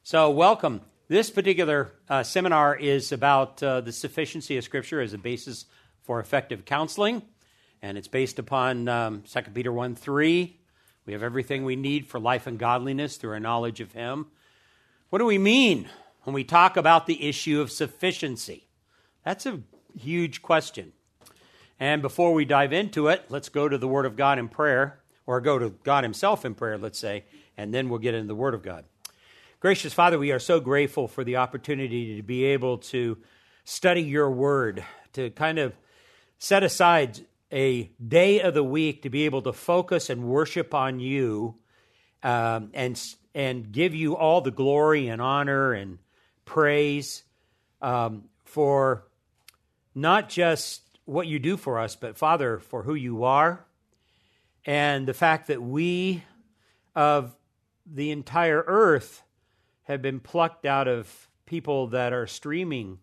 So welcome. This particular seminar is about the sufficiency of Scripture as a basis for effective counseling, and it's based upon 2 Peter 1:3. We have everything we need for life and godliness through our knowledge of Him. What do we mean when we talk about the issue of sufficiency? That's a huge question. And before we dive into it, let's go to the Word of God in prayer, or go to God Himself in prayer, let's say, and then we'll get into the Word of God. Gracious Father, we are so grateful for the opportunity to be able to study your word, to kind of set aside a day of the week to be able to focus and worship on you and give you all the glory and honor and praise for not just what you do for us, but Father, for who you are and the fact that we of the entire earth have been plucked out of people that are streaming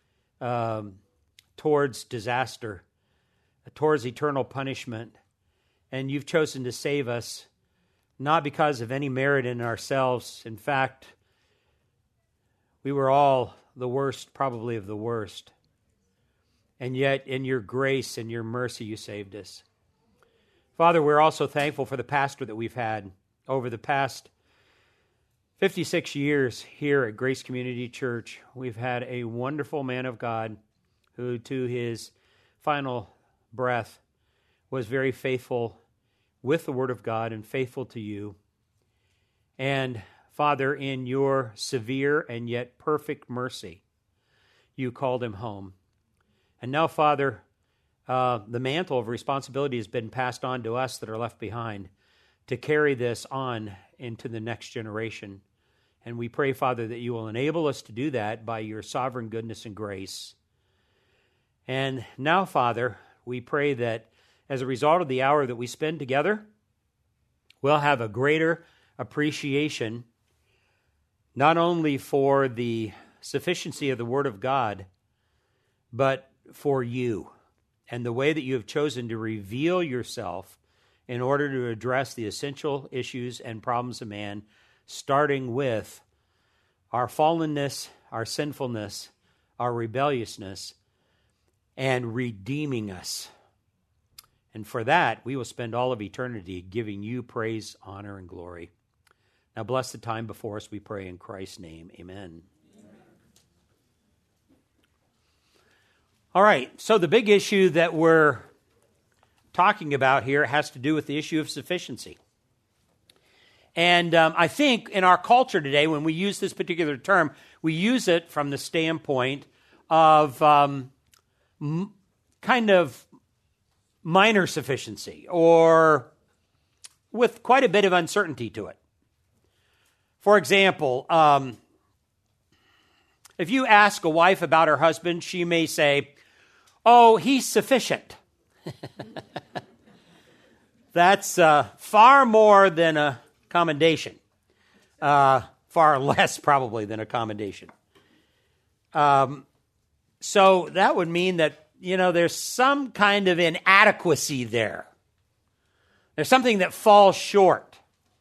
towards disaster, towards eternal punishment. And you've chosen to save us, not because of any merit in ourselves. In fact, we were all the worst, probably of the worst. And yet, in your grace and your mercy, you saved us. Father, we're also thankful for the pastor that we've had over the past 56 years here at Grace Community Church. We've had a wonderful man of God who, to his final breath, was very faithful with the Word of God and faithful to you. And, Father, in your severe and yet perfect mercy, you called him home. And now, Father, the mantle of responsibility has been passed on to us that are left behind to carry this on into the next generation. And we pray, Father, that you will enable us to do that by your sovereign goodness and grace. And now, Father, we pray that as a result of the hour that we spend together, we'll have a greater appreciation not only for the sufficiency of the Word of God, but for you and the way that you have chosen to reveal yourself in order to address the essential issues and problems of man, starting with our fallenness, our sinfulness, our rebelliousness, and redeeming us. And for that, we will spend all of eternity giving you praise, honor, and glory. Now bless the time before us, we pray in Christ's name. Amen. All right, so the big issue that we're talking about here has to do with the issue of sufficiency. And I think in our culture today, when we use this particular term, we use it from the standpoint of kind of minor sufficiency, or with quite a bit of uncertainty to it. For example, if you ask a wife about her husband, she may say, "Oh, he's sufficient." That's far more than a commendation. Far less probably than a commendation. So that would mean that, there's some kind of inadequacy there. There's something that falls short.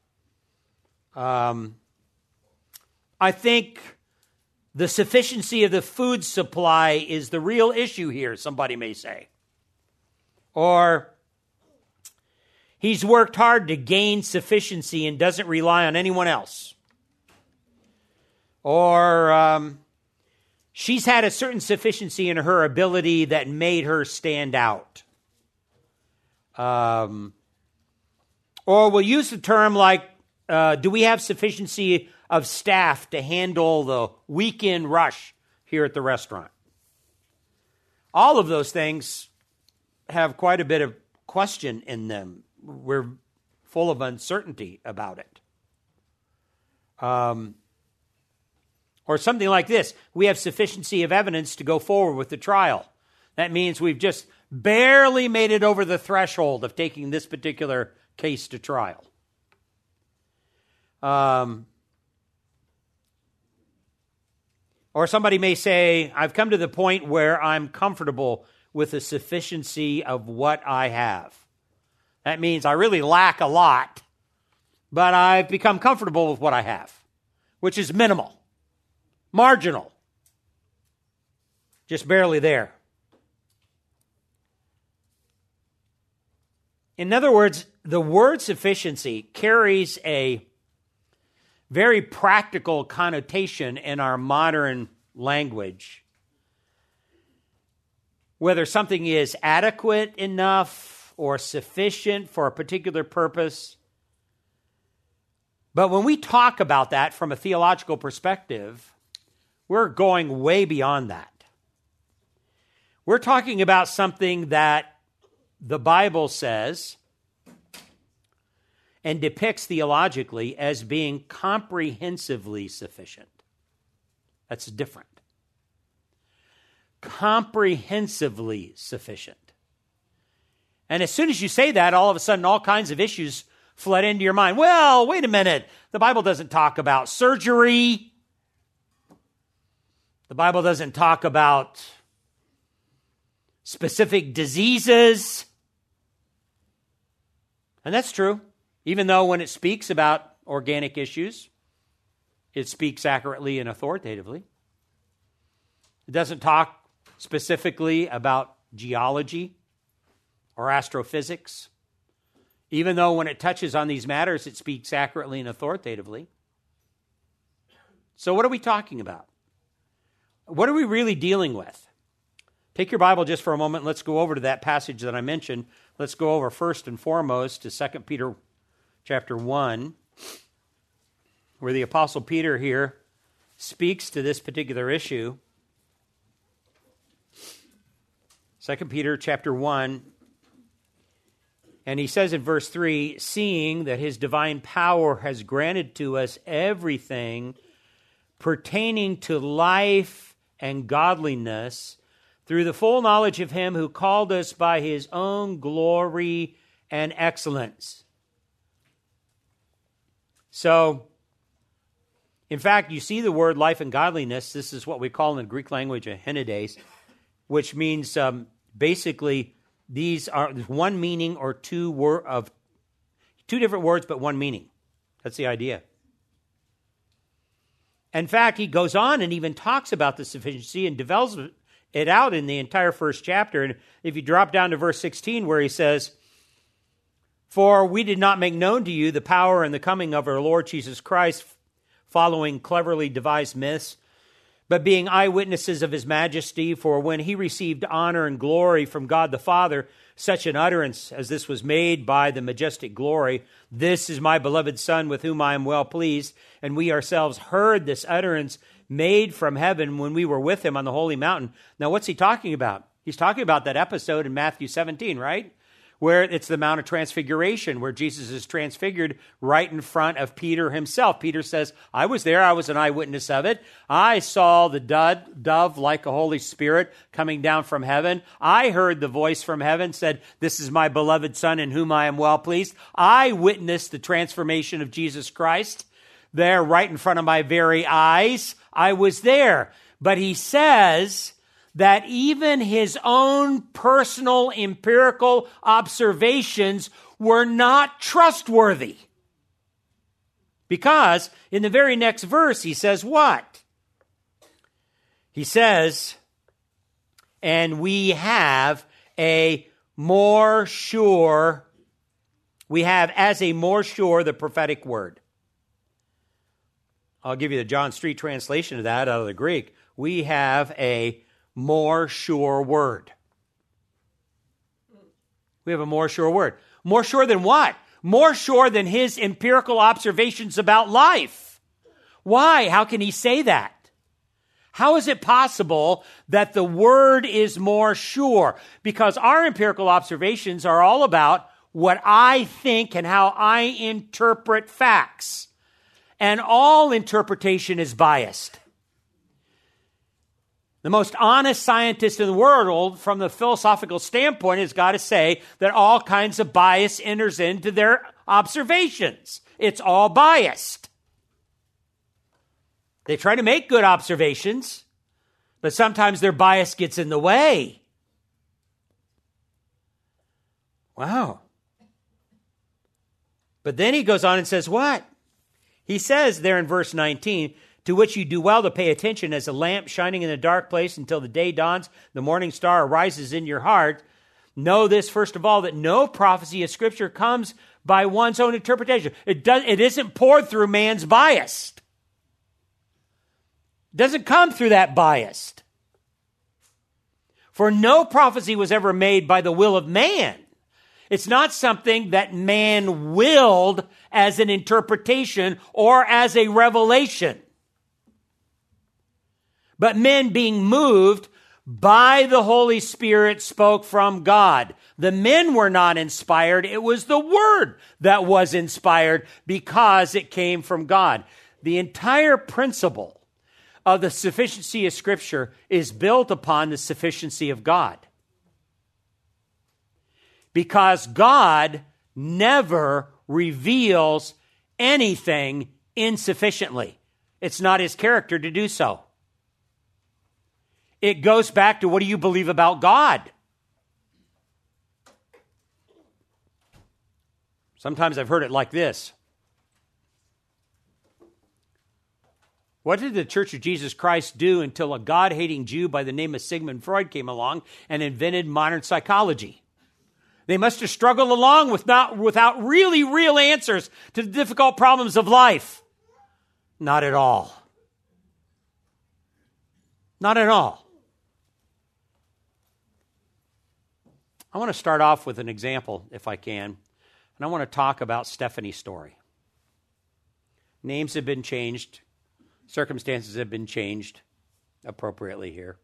I think the sufficiency of the food supply is the real issue here, somebody may say. Or he's worked hard to gain sufficiency and doesn't rely on anyone else. Or she's had a certain sufficiency in her ability that made her stand out. Or we'll use the term like, do we have sufficiency of staff to handle the weekend rush here at the restaurant? All of those things have quite a bit of question in them. We're full of uncertainty about it. Or something like this: we have sufficiency of evidence to go forward with the trial. That means we've just barely made it over the threshold of taking this particular case to trial. Or somebody may say, I've come to the point where I'm comfortable with the sufficiency of what I have. That means I really lack a lot, but I've become comfortable with what I have. which is minimal, marginal, just barely there. In other words, the word sufficiency carries a very practical connotation in our modern language. Whether something is adequate enough or sufficient for a particular purpose. But when we talk about that from a theological perspective, we're going way beyond that. We're talking about something that the Bible says and depicts theologically as being comprehensively sufficient. That's different. Comprehensively sufficient. And as soon as you say that, all of a sudden all kinds of issues flood into your mind. Well, wait a minute. The Bible doesn't talk about surgery. The Bible doesn't talk about specific diseases. And that's true. Even though when it speaks about organic issues, it speaks accurately and authoritatively. It doesn't talk specifically about geology or astrophysics. Even though when it touches on these matters, it speaks accurately and authoritatively. So what are we talking about? What are we really dealing with? Take your Bible just for a moment. Let's go over to that passage that I mentioned. Let's go over first and foremost to 2 Peter chapter 1, where the Apostle Peter here speaks to this particular issue. 2 Peter chapter 1, and he says in verse 3, seeing that his divine power has granted to us everything pertaining to life and godliness through the full knowledge of him who called us by his own glory and excellence. So, in fact, you see the word life and godliness. This is what we call in the Greek language a henides, which means basically these are one meaning or two different words, but one meaning. That's the idea. In fact, he goes on and even talks about the sufficiency and develops it out in the entire first chapter. And if you drop down to verse 16 where he says, for we did not make known to you the power and the coming of our Lord Jesus Christ, following cleverly devised myths, but being eyewitnesses of his majesty, for when he received honor and glory from God the Father, such an utterance as this was made by the majestic glory, this is my beloved Son with whom I am well pleased, and we ourselves heard this utterance made from heaven when we were with him on the holy mountain. Now, what's he talking about? He's talking about that episode in Matthew 17, right? Where it's the Mount of Transfiguration, where Jesus is transfigured right in front of Peter himself. Peter says, I was there. I was an eyewitness of it. I saw the dove like a Holy Spirit coming down from heaven. I heard the voice from heaven said, this is my beloved Son in whom I am well pleased. I witnessed the transformation of Jesus Christ there right in front of my very eyes. I was there. But he says that even his own personal empirical observations were not trustworthy. Because in the very next verse, he says what? He says, and we have as a more sure the prophetic word. I'll give you the John Street translation of that out of the Greek. We have a more sure word. We have a more sure word. More sure than what? More sure than his empirical observations about life. Why? How can he say that? How is it possible that the word is more sure? Because our empirical observations are all about what I think and how I interpret facts. And all interpretation is biased. The most honest scientist in the world, from the philosophical standpoint, has got to say that all kinds of bias enters into their observations. It's all biased. They try to make good observations, but sometimes their bias gets in the way. Wow. But then he goes on and says what? He says there in verse 19, to which you do well to pay attention as a lamp shining in a dark place until the day dawns, the morning star arises in your heart. Know this, first of all, that no prophecy of Scripture comes by one's own interpretation. It isn't poured through man's bias. It doesn't come through that bias. For no prophecy was ever made by the will of man. It's not something that man willed as an interpretation or as a revelation. But men being moved by the Holy Spirit spoke from God. The men were not inspired. It was the Word that was inspired because it came from God. The entire principle of the sufficiency of Scripture is built upon the sufficiency of God. Because God never reveals anything insufficiently. It's not His character to do so. It goes back to, what do you believe about God? Sometimes I've heard it like this. What did the Church of Jesus Christ do until a God-hating Jew by the name of Sigmund Freud came along and invented modern psychology? They must have struggled along without really real answers to the difficult problems of life. Not at all. Not at all. I want to start off with an example, if I can, and I want to talk about Stephanie's story. Names have been changed. Circumstances have been changed appropriately here.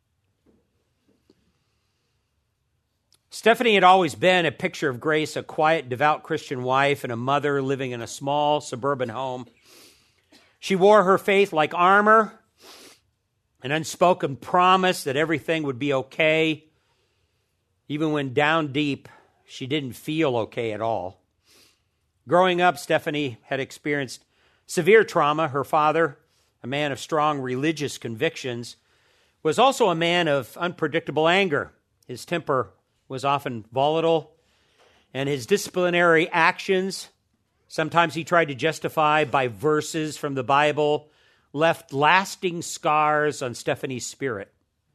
Stephanie had always been a picture of grace, a quiet, devout Christian wife and a mother living in a small suburban home. She wore her faith like armor, an unspoken promise that everything would be okay. Even when down deep, she didn't feel okay at all. Growing up, Stephanie had experienced severe trauma. Her father, a man of strong religious convictions, was also a man of unpredictable anger. His temper was often volatile, and his disciplinary actions, sometimes he tried to justify by verses from the Bible, left lasting scars on Stephanie's spirit.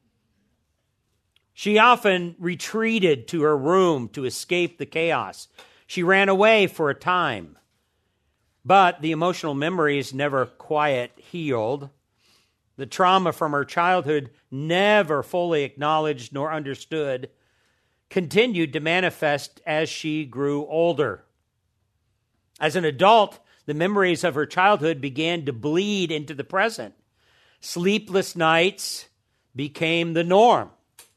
She often retreated to her room to escape the chaos. She ran away for a time, but the emotional memories never quite healed. The trauma from her childhood, never fully acknowledged nor understood, continued to manifest as she grew older. As an adult, the memories of her childhood began to bleed into the present. Sleepless nights became the norm.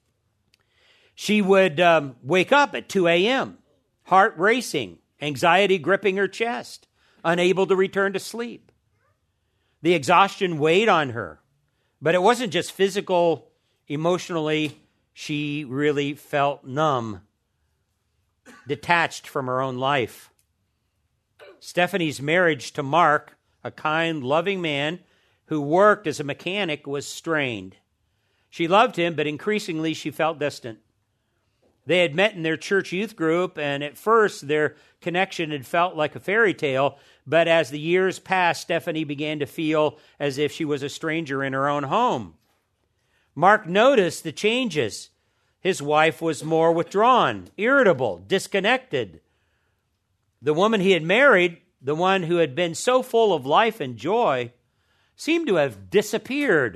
She would wake up at 2 a.m., heart racing, anxiety gripping her chest, unable to return to sleep. The exhaustion weighed on her, but it wasn't just physical. Emotionally, she really felt numb, detached from her own life. Stephanie's marriage to Mark, a kind, loving man who worked as a mechanic, was strained. She loved him, but increasingly she felt distant. They had met in their church youth group, and at first their connection had felt like a fairy tale, but as the years passed, Stephanie began to feel as if she was a stranger in her own home. Mark noticed the changes. His wife was more withdrawn, irritable, disconnected. The woman he had married, the one who had been so full of life and joy, seemed to have disappeared.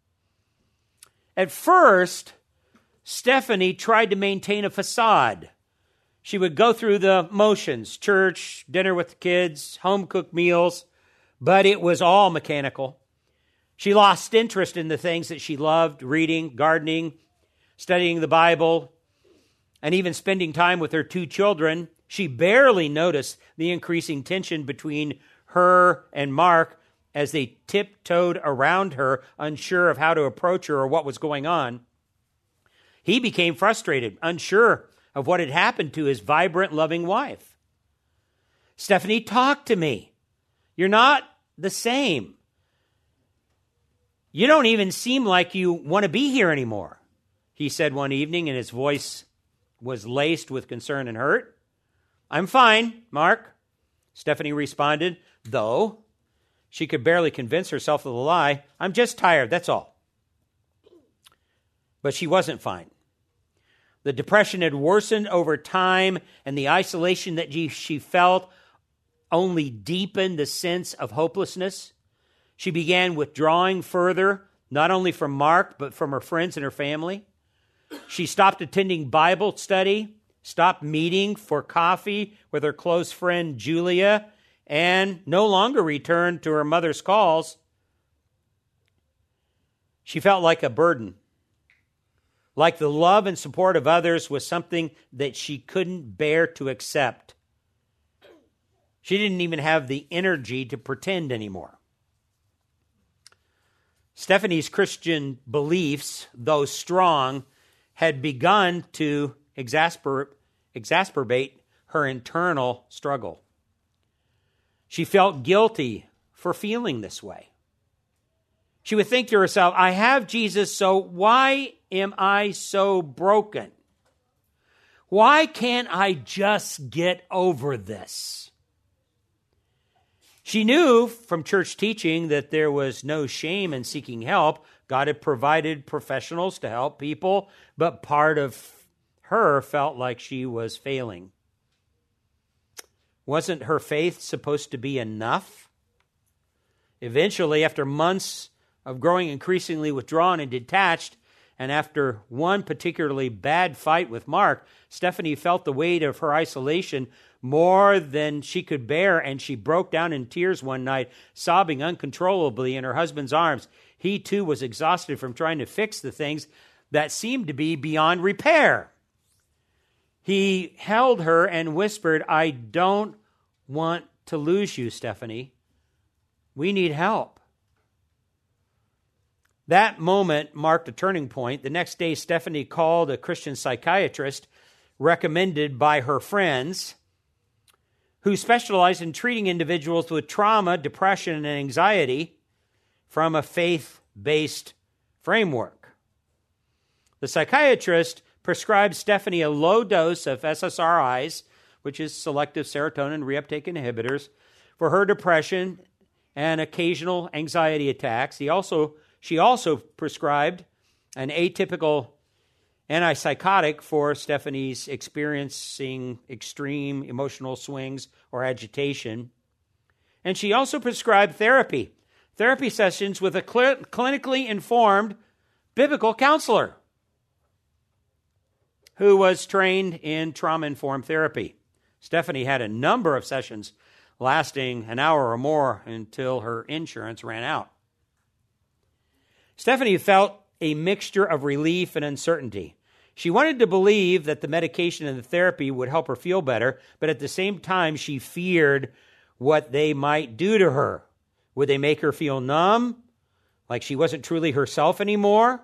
At first, Stephanie tried to maintain a facade. She would go through the motions, church, dinner with the kids, home-cooked meals, but it was all mechanical. She lost interest in the things that she loved, reading, gardening, studying the Bible, and even spending time with her 2 children. She barely noticed the increasing tension between her and Mark as they tiptoed around her, unsure of how to approach her or what was going on. He became frustrated, unsure of what had happened to his vibrant, loving wife. Stephanie, talk to me. You're not the same. You don't even seem like you want to be here anymore, he said one evening, and his voice was laced with concern and hurt. I'm fine, Mark, Stephanie responded, though She could barely convince herself of the lie. I'm just tired, that's all. But she wasn't fine. The depression had worsened over time, and the isolation that she felt only deepened the sense of hopelessness. She began withdrawing further, not only from Mark, but from her friends and her family. She stopped attending Bible study, stopped meeting for coffee with her close friend Julia, and no longer returned to her mother's calls. She felt like a burden. Like the love and support of others was something that she couldn't bear to accept. She didn't even have the energy to pretend anymore. Stephanie's Christian beliefs, though strong, had begun to exacerbate her internal struggle. She felt guilty for feeling this way. She would think to herself, I have Jesus, so why am I so broken? Why can't I just get over this? She knew from church teaching that there was no shame in seeking help. God had provided professionals to help people, but part of her felt like she was failing. Wasn't her faith supposed to be enough? Eventually, after months of growing increasingly withdrawn and detached, and after one particularly bad fight with Mark, Stephanie felt the weight of her isolation more than she could bear, and she broke down in tears one night, sobbing uncontrollably in her husband's arms. He, too, was exhausted from trying to fix the things that seemed to be beyond repair. He held her and whispered, I don't want to lose you, Stephanie. We need help. That moment marked a turning point. The next day, Stephanie called a Christian psychiatrist recommended by her friends who specialized in treating individuals with trauma, depression, and anxiety from a faith-based framework. The psychiatrist prescribed Stephanie a low dose of SSRIs, which is selective serotonin reuptake inhibitors, for her depression and occasional anxiety attacks. She also prescribed an atypical antipsychotic for Stephanie's experiencing extreme emotional swings or agitation. And she also prescribed therapy sessions with a clinically informed biblical counselor who was trained in trauma-informed therapy. Stephanie had a number of sessions lasting an hour or more until her insurance ran out. Stephanie felt a mixture of relief and uncertainty. She wanted to believe that the medication and the therapy would help her feel better, but at the same time, she feared what they might do to her. Would they make her feel numb, like she wasn't truly herself anymore?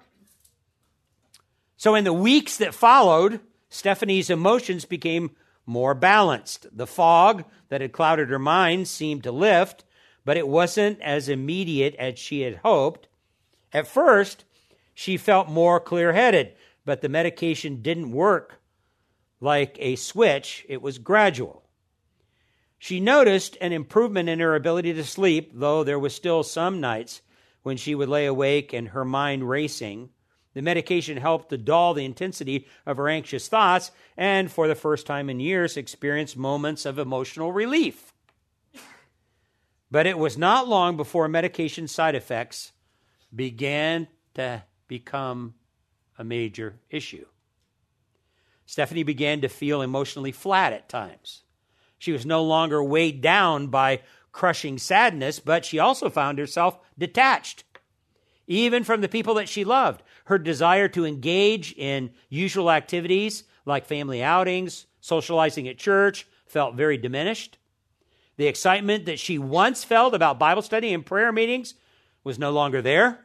So in the weeks that followed, Stephanie's emotions became more balanced. The fog that had clouded her mind seemed to lift, but it wasn't as immediate as she had hoped. At first, she felt more clear-headed, but the medication didn't work like a switch. It was gradual. She noticed an improvement in her ability to sleep, though there was still some nights when she would lay awake and her mind racing. The medication helped to dull the intensity of her anxious thoughts, and for the first time in years, experienced moments of emotional relief. But it was not long before medication side effects began to become a major issue. Stephanie began to feel emotionally flat at times. She was no longer weighed down by crushing sadness, but she also found herself detached, even from the people that she loved. Her desire to engage in usual activities like family outings, socializing at church, felt very diminished. The excitement that she once felt about Bible study and prayer meetings was no longer there.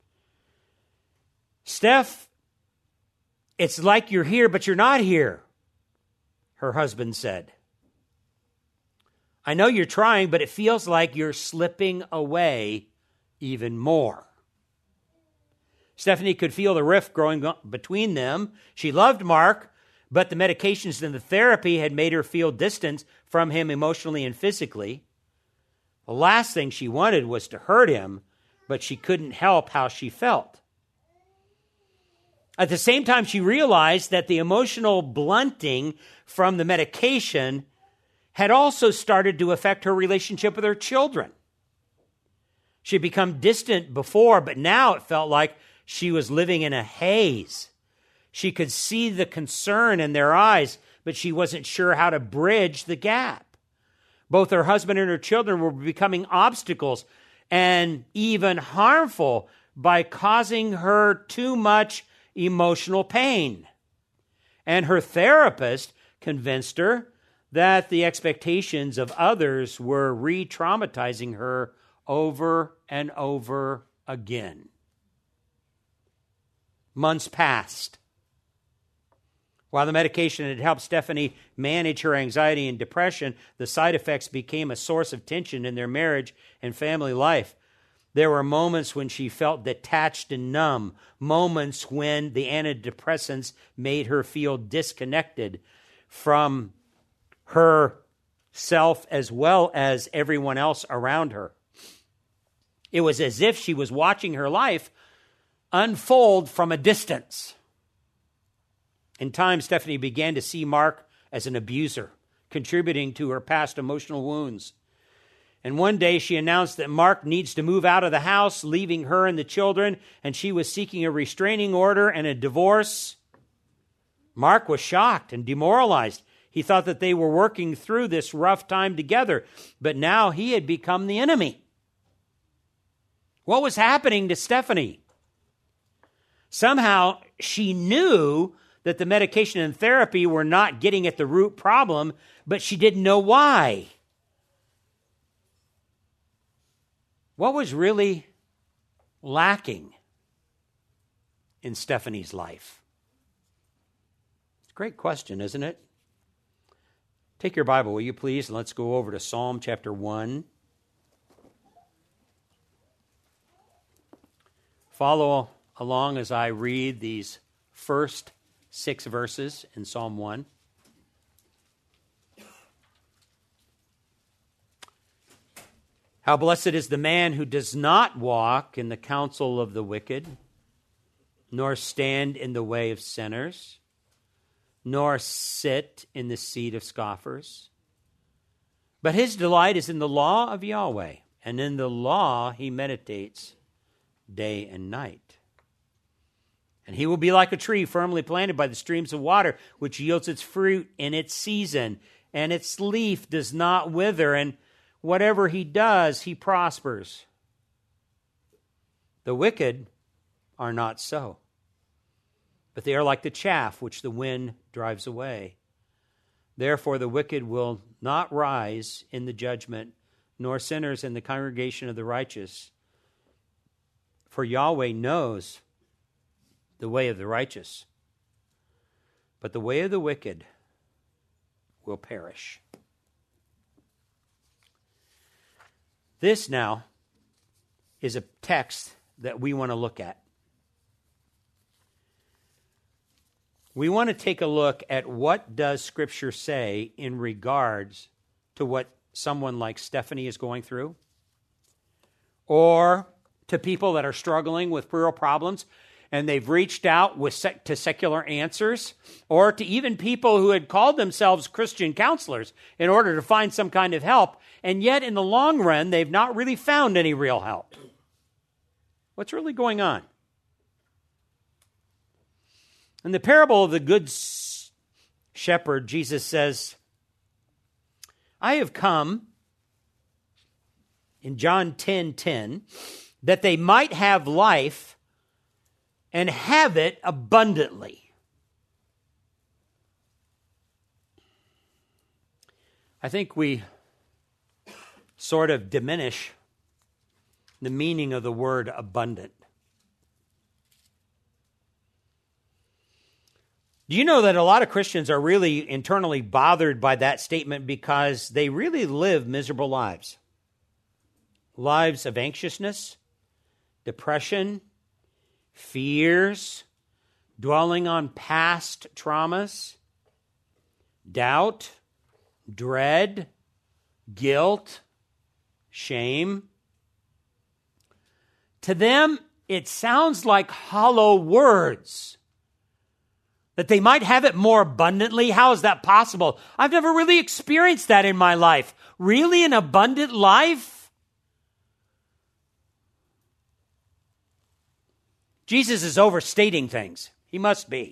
Steph, it's like you're here, but you're not here, her husband said. I know you're trying, but it feels like you're slipping away even more. Stephanie could feel the rift growing between them. She loved Mark, but the medications and the therapy had made her feel distance from him emotionally and physically. The last thing she wanted was to hurt him, but she couldn't help how she felt. At the same time, she realized that the emotional blunting from the medication had also started to affect her relationship with her children. She had become distant before, but now it felt like she was living in a haze. She could see the concern in their eyes, but she wasn't sure how to bridge the gap. Both her husband and her children were becoming obstacles and even harmful by causing her too much emotional pain. And her therapist convinced her that the expectations of others were re-traumatizing her over and over again. Months passed. While the medication had helped Stephanie manage her anxiety and depression, the side effects became a source of tension in their marriage and family life. There were moments when she felt detached and numb, moments when the antidepressants made her feel disconnected from herself as well as everyone else around her. It was as if she was watching her life unfold from a distance. In time, Stephanie began to see Mark as an abuser, contributing to her past emotional wounds. And one day she announced that Mark needs to move out of the house, leaving her and the children, and she was seeking a restraining order and a divorce. Mark was shocked and demoralized. He thought that they were working through this rough time together, but now he had become the enemy. What was happening to Stephanie? Somehow she knew that the medication and therapy were not getting at the root problem, but she didn't know why. What was really lacking in Stephanie's life? It's a great question, isn't it? Take your Bible, will you please, and let's go over to Psalm chapter 1. Follow along as I read these first 6 verses in Psalm 1. How blessed is the man who does not walk in the counsel of the wicked, nor stand in the way of sinners, nor sit in the seat of scoffers. But his delight is in the law of Yahweh, and in the law he meditates day and night. And he will be like a tree firmly planted by the streams of water, which yields its fruit in its season, and its leaf does not wither, and whatever he does, he prospers. The wicked are not so, but they are like the chaff which the wind drives away. Therefore the wicked will not rise in the judgment, nor sinners in the congregation of the righteous. For Yahweh knows the way of the righteous, but the way of the wicked will perish. This now is a text that we want to look at. We want to take a look at what does Scripture say in regards to what someone like Stephanie is going through, or to people that are struggling with real problems, and they've reached out to secular answers, or to even people who had called themselves Christian counselors in order to find some kind of help, and yet in the long run, they've not really found any real help. What's really going on? In the parable of the Good Shepherd, Jesus says, I have come, in John 10:10, that they might have life and have it abundantly. I think we sort of diminish the meaning of the word abundant. Do you know that a lot of Christians are really internally bothered by that statement because they really live miserable lives? Lives of anxiousness, depression, fears, dwelling on past traumas, doubt, dread, guilt, shame. To them, it sounds like hollow words. That they might have it more abundantly. How is that possible? I've never really experienced that in my life. Really, an abundant life? Jesus is overstating things. He must be.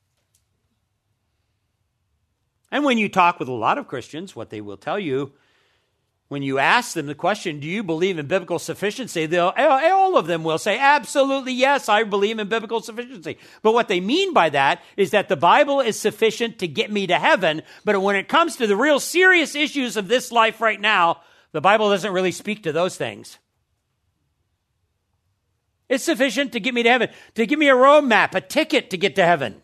And when you talk with a lot of Christians, what they will tell you, when you ask them the question, do you believe in biblical sufficiency? All of them will say, absolutely, yes, I believe in biblical sufficiency. But what they mean by that is that the Bible is sufficient to get me to heaven. But when it comes to the real serious issues of this life right now, the Bible doesn't really speak to those things. It's sufficient to get me to heaven, to give me a roadmap, a ticket to get to heaven.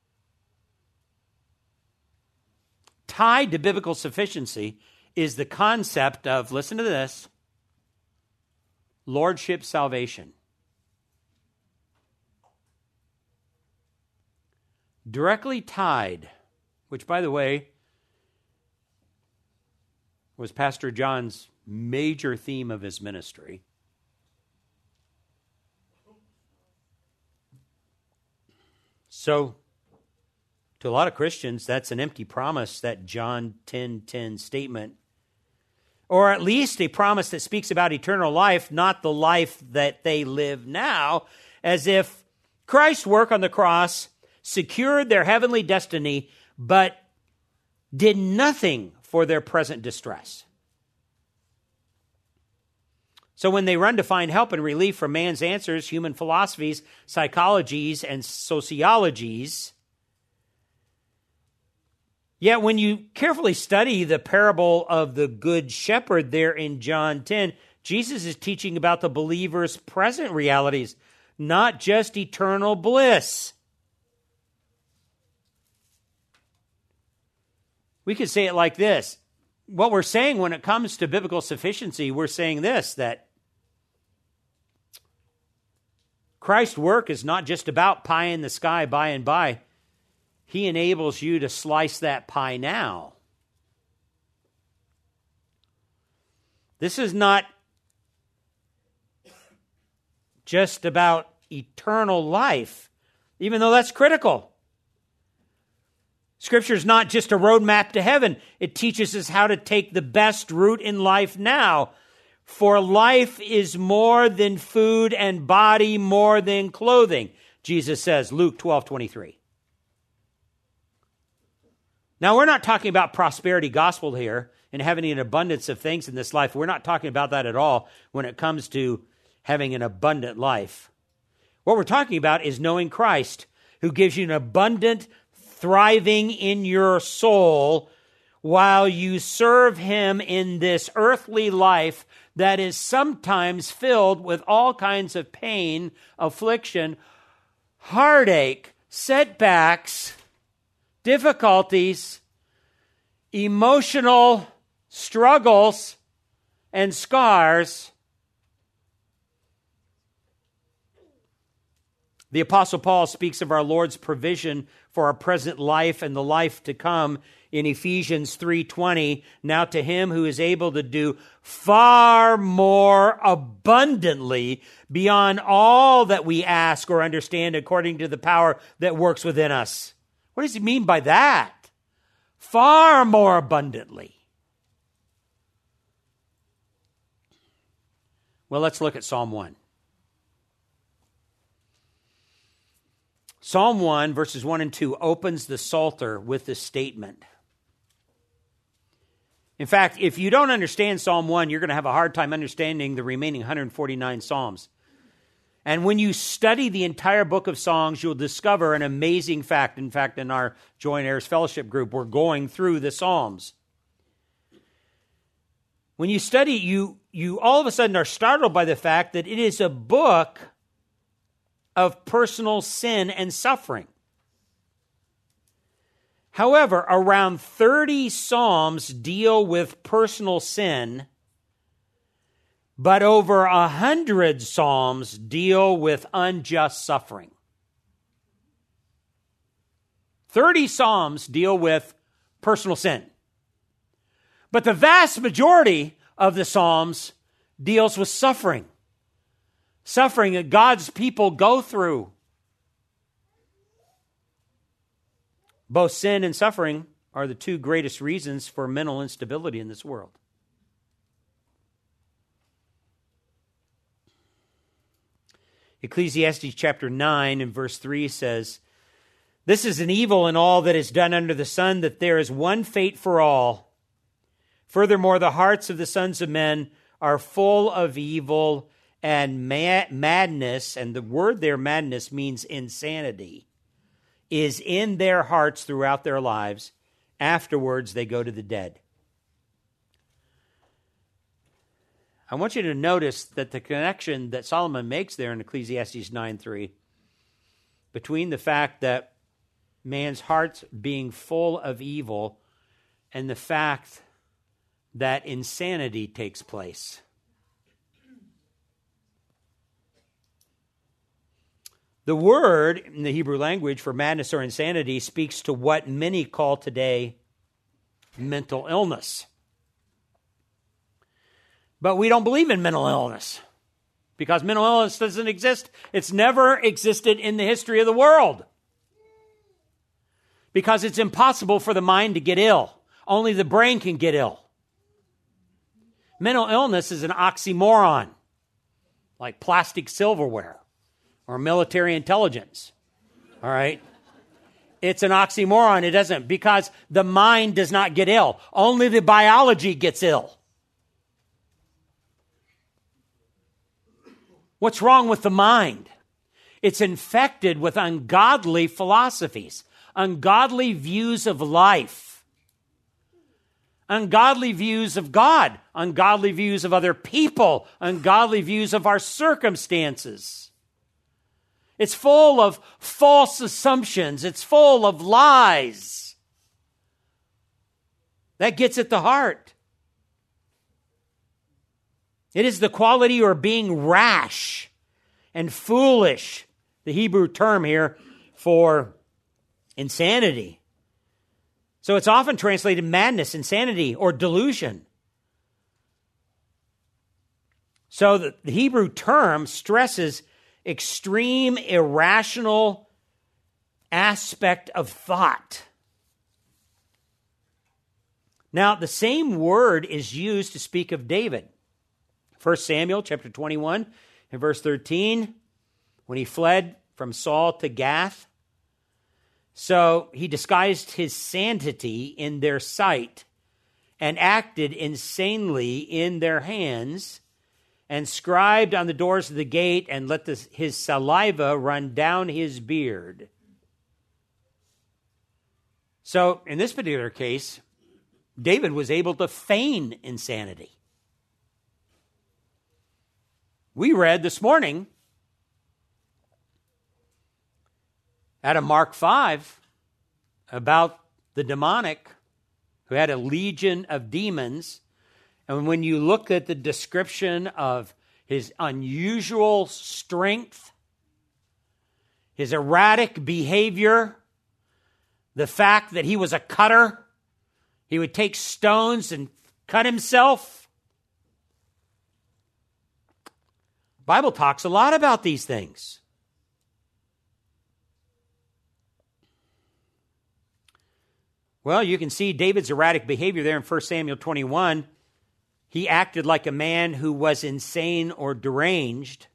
Tied to biblical sufficiency is the concept of, listen to this, lordship salvation. Directly tied, which, by the way, was Pastor John's major theme of his ministry. So, to a lot of Christians, that's an empty promise, that John 10:10 statement. Or at least a promise that speaks about eternal life, not the life that they live now, as if Christ's work on the cross secured their heavenly destiny, but did nothing for their present distress. So when they run to find help and relief from man's answers, human philosophies, psychologies, and sociologies, yet when you carefully study the parable of the Good Shepherd there in John 10, Jesus is teaching about the believer's present realities, not just eternal bliss. We could say it like this. What we're saying when it comes to biblical sufficiency, we're saying this, that Christ's work is not just about pie in the sky by and by. He enables you to slice that pie now. This is not just about eternal life, even though that's critical. Scripture is not just a roadmap to heaven. It teaches us how to take the best route in life now. For life is more than food and body more than clothing, Jesus says, Luke 12:23. Now, we're not talking about prosperity gospel here and having an abundance of things in this life. We're not talking about that at all when it comes to having an abundant life. What we're talking about is knowing Christ, who gives you an abundant thriving in your soul while you serve him in this earthly life that is sometimes filled with all kinds of pain, affliction, heartache, setbacks, difficulties, emotional struggles, and scars. The Apostle Paul speaks of our Lord's provision for our present life and the life to come in Ephesians 3:20. Now to him who is able to do far more abundantly beyond all that we ask or understand according to the power that works within us. What does he mean by that? Far more abundantly. Well, let's look at Psalm 1. Psalm 1, verses 1 and 2, opens the Psalter with this statement. In fact, if you don't understand Psalm 1, you're going to have a hard time understanding the remaining 149 Psalms. And when you study the entire book of Songs, you'll discover an amazing fact. In fact, in our Joint Heirs Fellowship group, we're going through the Psalms. When you study, you all of a sudden are startled by the fact that it is a book of personal sin and suffering. However, around 30 Psalms deal with personal sin, but over 100 Psalms deal with unjust suffering. 30 Psalms deal with personal sin. But the vast majority of the Psalms deals with suffering. Suffering that God's people go through. Both sin and suffering are the two greatest reasons for mental instability in this world. Ecclesiastes chapter 9 and verse 3 says, "This is an evil in all that is done under the sun, that there is one fate for all. Furthermore, the hearts of the sons of men are full of evil and madness," and the word there, madness, means insanity, "is in their hearts throughout their lives. Afterwards, they go to the dead." I want you to notice that the connection that Solomon makes there in Ecclesiastes 9:3 between the fact that man's heart's being full of evil and the fact that insanity takes place. The word in the Hebrew language for madness or insanity speaks to what many call today mental illness. But we don't believe in mental illness because mental illness doesn't exist. It's never existed in the history of the world because it's impossible for the mind to get ill. Only the brain can get ill. Mental illness is an oxymoron, like plastic silverware or military intelligence. All right? It's an oxymoron. It doesn't, because the mind does not get ill. Only the biology gets ill. What's wrong with the mind? It's infected with ungodly philosophies, ungodly views of life, ungodly views of God, ungodly views of other people, ungodly views of our circumstances. It's full of false assumptions. It's full of lies. That gets at the heart. It is the quality or being rash and foolish, the Hebrew term here for insanity. So it's often translated madness, insanity, or delusion. So the Hebrew term stresses extreme irrational aspect of thought. Now, the same word is used to speak of David. 1 Samuel chapter 21 and verse 13, when he fled from Saul to Gath. So he disguised his sanity in their sight and acted insanely in their hands and scribed on the doors of the gate and let his saliva run down his beard. So in this particular case, David was able to feign insanity. We read this morning out of Mark 5 about the demonic who had a legion of demons. And when you look at the description of his unusual strength, his erratic behavior, the fact that he was a cutter, he would take stones and cut himself. The Bible talks a lot about these things. Well, you can see David's erratic behavior there in 1 Samuel 21. He acted like a man who was insane or deranged.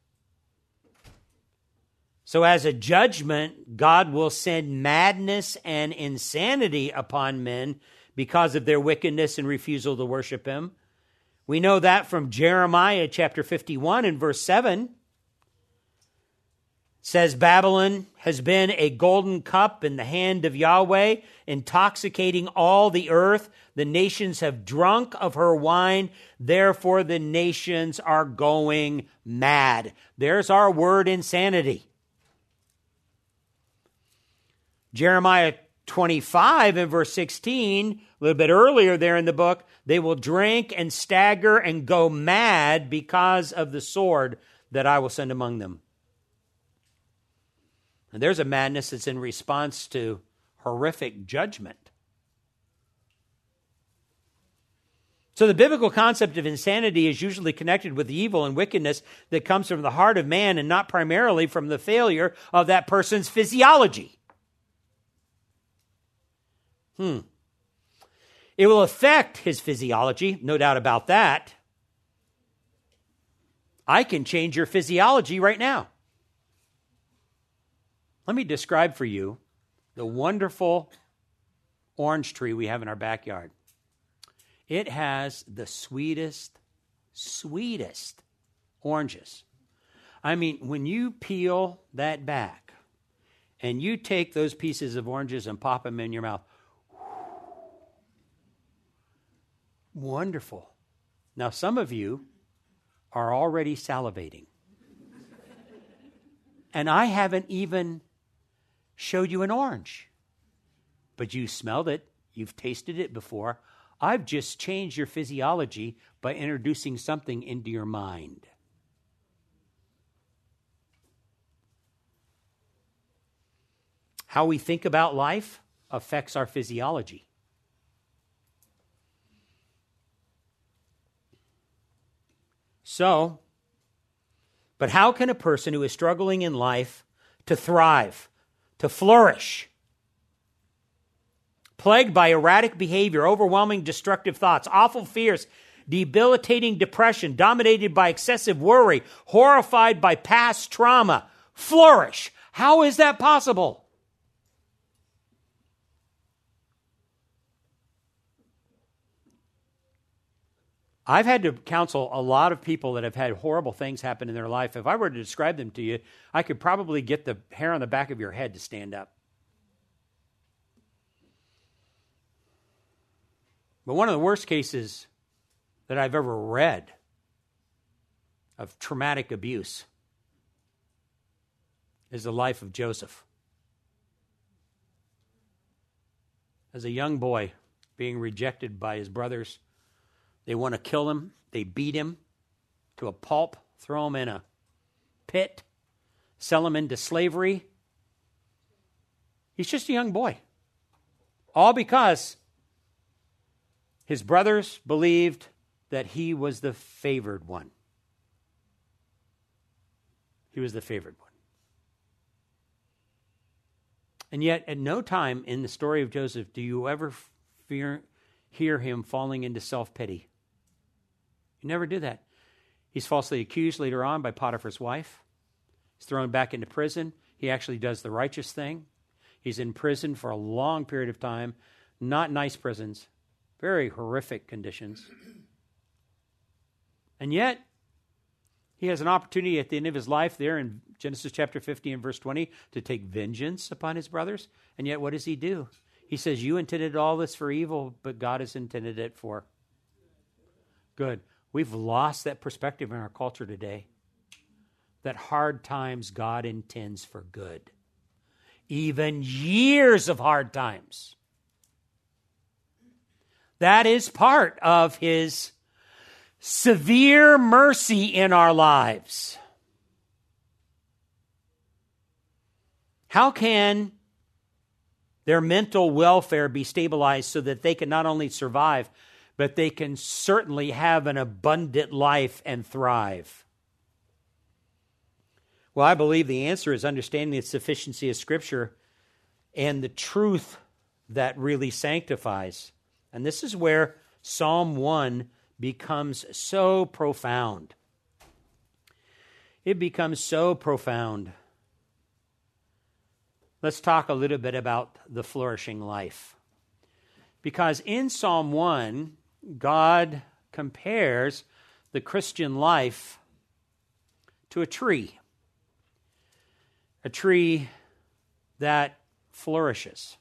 So as a judgment, God will send madness and insanity upon men because of their wickedness and refusal to worship him. We know that from Jeremiah chapter 51 and verse 7. It says, "Babylon has been a golden cup in the hand of Yahweh, intoxicating all the earth. The nations have drunk of her wine. Therefore, the nations are going mad." There's our word, insanity. Jeremiah 25 and verse 16, a little bit earlier there in the book, "They will drink and stagger and go mad because of the sword that I will send among them." And there's a madness that's in response to horrific judgment. So the biblical concept of insanity is usually connected with the evil and wickedness that comes from the heart of man and not primarily from the failure of that person's physiology. It will affect his physiology, no doubt about that. I can change your physiology right now. Let me describe for you the wonderful orange tree we have in our backyard. It has the sweetest oranges. I mean, when you peel that back and you take those pieces of oranges and pop them in your mouth, wonderful. Now, some of you are already salivating. And I haven't even showed you an orange. But you smelled it. You've tasted it before. I've just changed your physiology by introducing something into your mind. How we think about life affects our physiology. So, but how can a person who is struggling in life to thrive, to flourish, plagued by erratic behavior, overwhelming destructive thoughts, awful fears, debilitating depression, dominated by excessive worry, horrified by past trauma, flourish? How is that possible? I've had to counsel a lot of people that have had horrible things happen in their life. If I were to describe them to you, I could probably get the hair on the back of your head to stand up. But one of the worst cases that I've ever read of traumatic abuse is the life of Joseph. As a young boy, being rejected by his brothers, they want to kill him. They beat him to a pulp, throw him in a pit, sell him into slavery. He's just a young boy. All because his brothers believed that he was the favored one. He was the favored one. And yet, at no time in the story of Joseph do you ever hear him falling into self-pity. You never do that. He's falsely accused later on by Potiphar's wife. He's thrown back into prison. He actually does the righteous thing. He's in prison for a long period of time. Not nice prisons. Very horrific conditions. And yet, he has an opportunity at the end of his life there in Genesis chapter 50 and verse 20 to take vengeance upon his brothers. And yet, what does he do? He says, you intended all this for evil, but God has intended it for good. We've lost that perspective in our culture today. That hard times God intends for good. Even years of hard times. That is part of his severe mercy in our lives. How can their mental welfare be stabilized so that they can not only survive, but they can certainly have an abundant life and thrive? Well, I believe the answer is understanding the sufficiency of Scripture and the truth that really sanctifies. And this is where Psalm 1 becomes so profound. It becomes so profound. Let's talk a little bit about the flourishing life. Because in Psalm 1, God compares the Christian life to a tree that flourishes.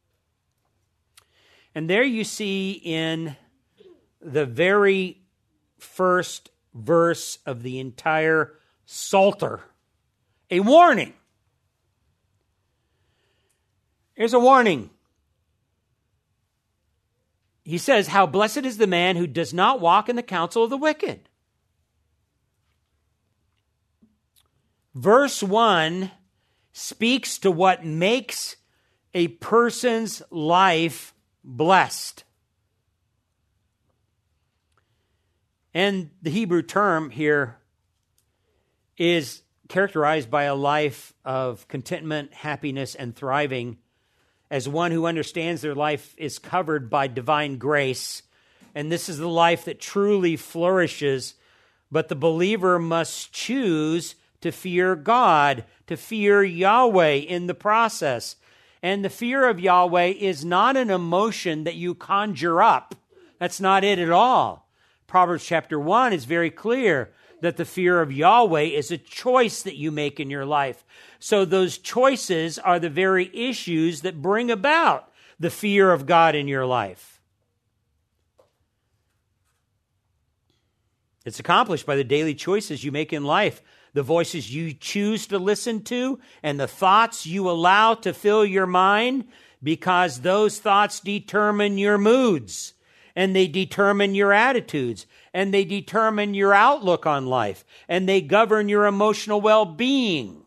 And there you see in the very first verse of the entire Psalter a warning. Here's a warning. He says, how blessed is the man who does not walk in the counsel of the wicked. Verse 1 speaks to what makes a person's life blessed. And the Hebrew term here is characterized by a life of contentment, happiness, and thriving, as one who understands their life is covered by divine grace. And this is the life that truly flourishes, but the believer must choose to fear God, to fear Yahweh in the process. And the fear of Yahweh is not an emotion that you conjure up. That's not it at all. Proverbs chapter 1 is very clear that the fear of Yahweh is a choice that you make in your life. So those choices are the very issues that bring about the fear of God in your life. It's accomplished by the daily choices you make in life, the voices you choose to listen to, and the thoughts you allow to fill your mind, because those thoughts determine your moods, and they determine your attitudes, and they determine your outlook on life, and they govern your emotional well-being.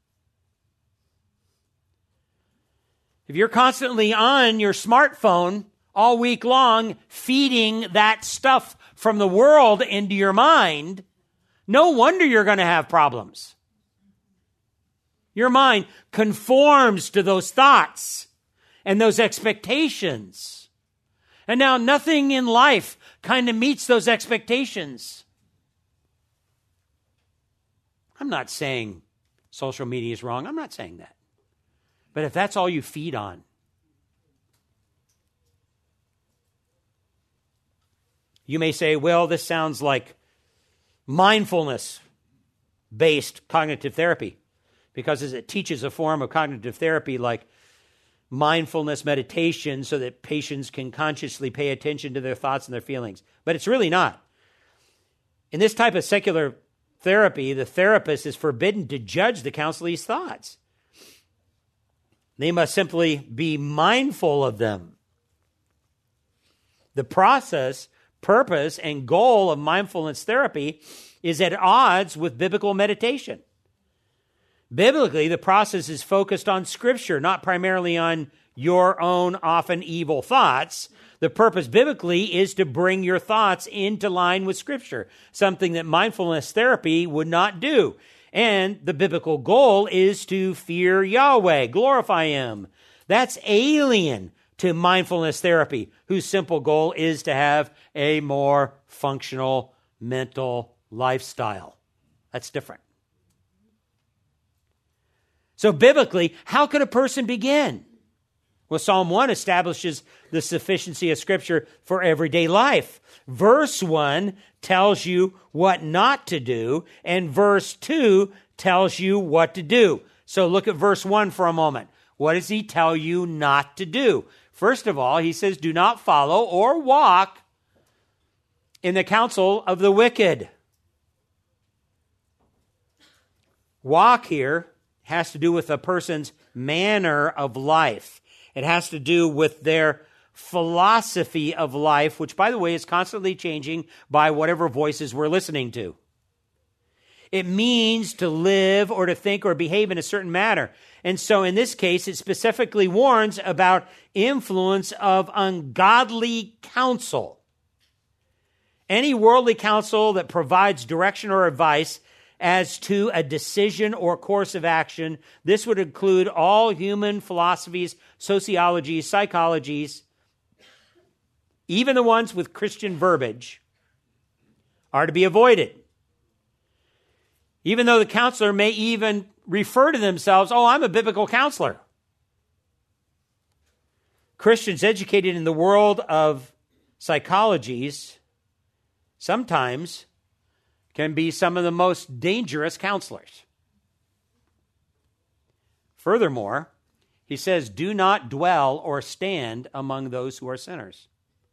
If you're constantly on your smartphone all week long, feeding that stuff from the world into your mind, no wonder you're going to have problems. Your mind conforms to those thoughts and those expectations. And now nothing in life kind of meets those expectations. I'm not saying social media is wrong. I'm not saying that. But if that's all you feed on, you may say, well, this sounds like mindfulness-based cognitive therapy, because it teaches a form of cognitive therapy like mindfulness meditation so that patients can consciously pay attention to their thoughts and their feelings. But it's really not. In this type of secular therapy, the therapist is forbidden to judge the counselee's thoughts. They must simply be mindful of them. The process, purpose, and goal of mindfulness therapy is at odds with biblical meditation. Biblically, the process is focused on Scripture, not primarily on your own often evil thoughts. The purpose biblically is to bring your thoughts into line with Scripture, something that mindfulness therapy would not do. And the biblical goal is to fear Yahweh, glorify Him. That's alien to mindfulness therapy, whose simple goal is to have a more functional mental lifestyle. That's different. So biblically, how could a person begin? Well, Psalm 1 establishes the sufficiency of Scripture for everyday life. Verse 1 tells you what not to do, and verse 2 tells you what to do. So look at verse 1 for a moment. What does he tell you not to do? First of all, he says, do not follow or walk in the counsel of the wicked. Walk here has to do with a person's manner of life. It has to do with their philosophy of life, which, by the way, is constantly changing by whatever voices we're listening to. It means to live or to think or behave in a certain manner. And so in this case, it specifically warns about influence of ungodly counsel. Any worldly counsel that provides direction or advice as to a decision or course of action, this would include all human philosophies, sociologies, psychologies, even the ones with Christian verbiage, are to be avoided. Even though the counselor may even refer to themselves, oh, I'm a biblical counselor. Christians educated in the world of psychologies sometimes can be some of the most dangerous counselors. Furthermore, he says, do not dwell or stand among those who are sinners.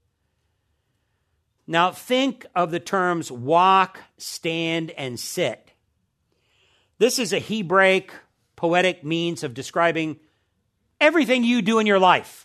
Now, think of the terms walk, stand, and sit. This is a Hebraic, poetic means of describing everything you do in your life.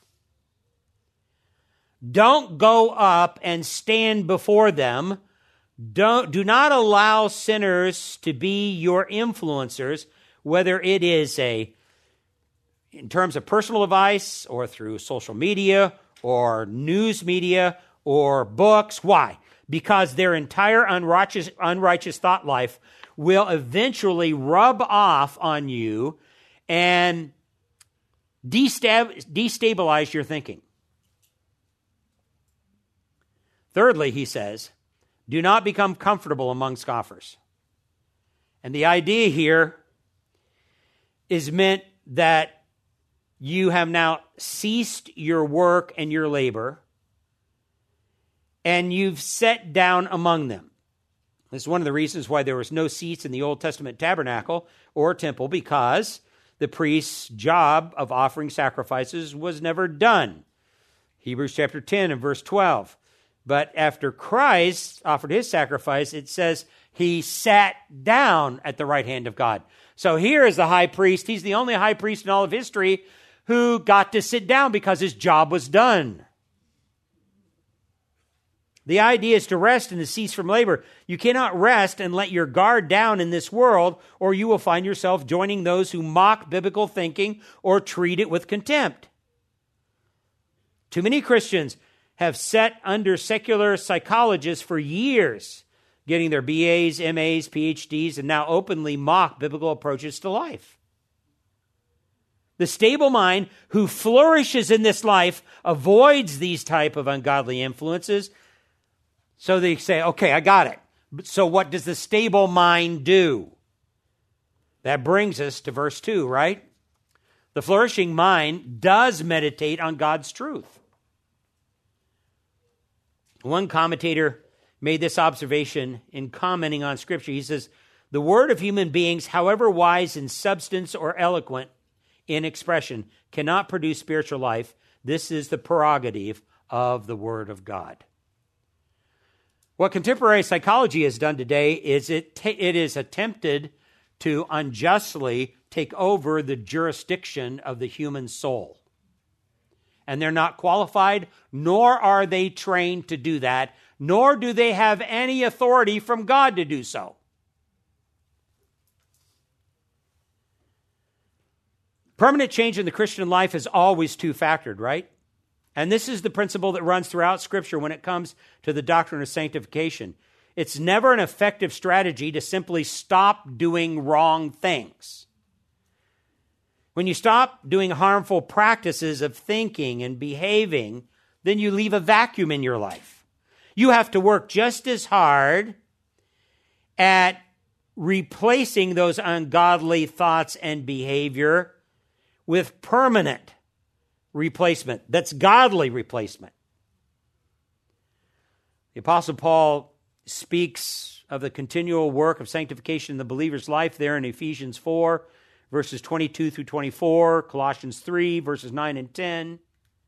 Don't go up and stand before them. Do not allow sinners to be your influencers, whether it is in terms of personal advice or through social media or news media or books. Why? because their entire unrighteous thought life will eventually rub off on you and destabilize your thinking. Thirdly, he says, do not become comfortable among scoffers. And the idea here is meant that you have now ceased your work and your labor, and you've sat down among them. This is one of the reasons why there was no seats in the Old Testament tabernacle or temple, because the priest's job of offering sacrifices was never done. Hebrews chapter 10 and verse 12. But after Christ offered his sacrifice, it says he sat down at the right hand of God. So here is the high priest. He's the only high priest in all of history who got to sit down because his job was done. The idea is to rest and to cease from labor. You cannot rest and let your guard down in this world, or you will find yourself joining those who mock biblical thinking or treat it with contempt. Too many Christians have sat under secular psychologists for years, getting their BAs, MAs, PhDs, and now openly mock biblical approaches to life. The stable mind who flourishes in this life avoids these type of ungodly influences. So they say, okay, I got it. So what does the stable mind do? That brings us to verse 2, right? The flourishing mind does meditate on God's truth. One commentator made this observation in commenting on Scripture. He says, the word of human beings, however wise in substance or eloquent in expression, cannot produce spiritual life. This is the prerogative of the Word of God. What contemporary psychology has done today is it is attempted to unjustly take over the jurisdiction of the human soul. And they're not qualified, nor are they trained to do that, nor do they have any authority from God to do so. Permanent change in the Christian life is always two-factored, right? And this is the principle that runs throughout Scripture when it comes to the doctrine of sanctification. It's never an effective strategy to simply stop doing wrong things. When you stop doing harmful practices of thinking and behaving, then you leave a vacuum in your life. You have to work just as hard at replacing those ungodly thoughts and behavior with permanent replacement. That's godly replacement. The Apostle Paul speaks of the continual work of sanctification in the believer's life there in Ephesians 4, verses 22 through 24, Colossians 3, verses 9 and 10.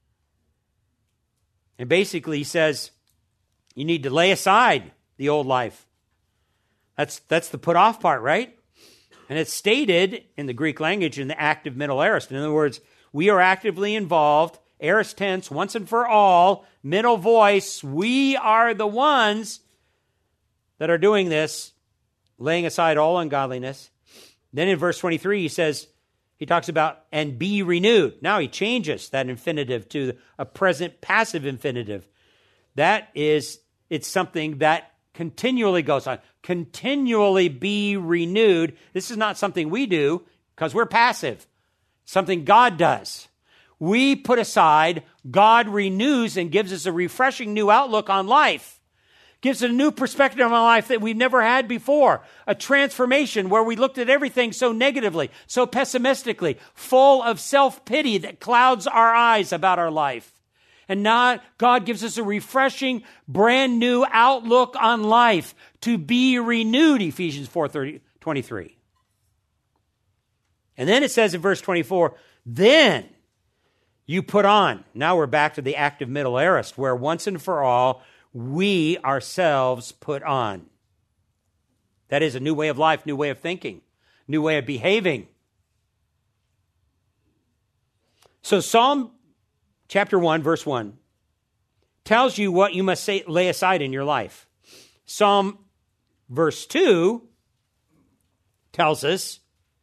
And basically he says, you need to lay aside the old life. That's the put off part, right? And it's stated in the Greek language in the active middle aorist. In other words, we are actively involved, aorist tense, once and for all, middle voice. We are the ones that are doing this, laying aside all ungodliness. Then in verse 23, he talks about, and be renewed. Now he changes that infinitive to a present passive infinitive. That is, it's something that continually goes on. Continually be renewed. This is not something we do because we're passive. Something God does. We put aside, God renews and gives us a refreshing new outlook on life. Gives a new perspective on life that we've never had before. A transformation where we looked at everything so negatively, so pessimistically, full of self-pity that clouds our eyes about our life. And now God gives us a refreshing, brand new outlook on life to be renewed, Ephesians 4:23. And then it says in verse 24, then you put on. Now we're back to the active middle aorist, where once and for all, we ourselves put on. That is a new way of life, new way of thinking, new way of behaving. So Psalm chapter 1, verse 1, tells you what you must lay aside in your life. Psalm verse 2 tells us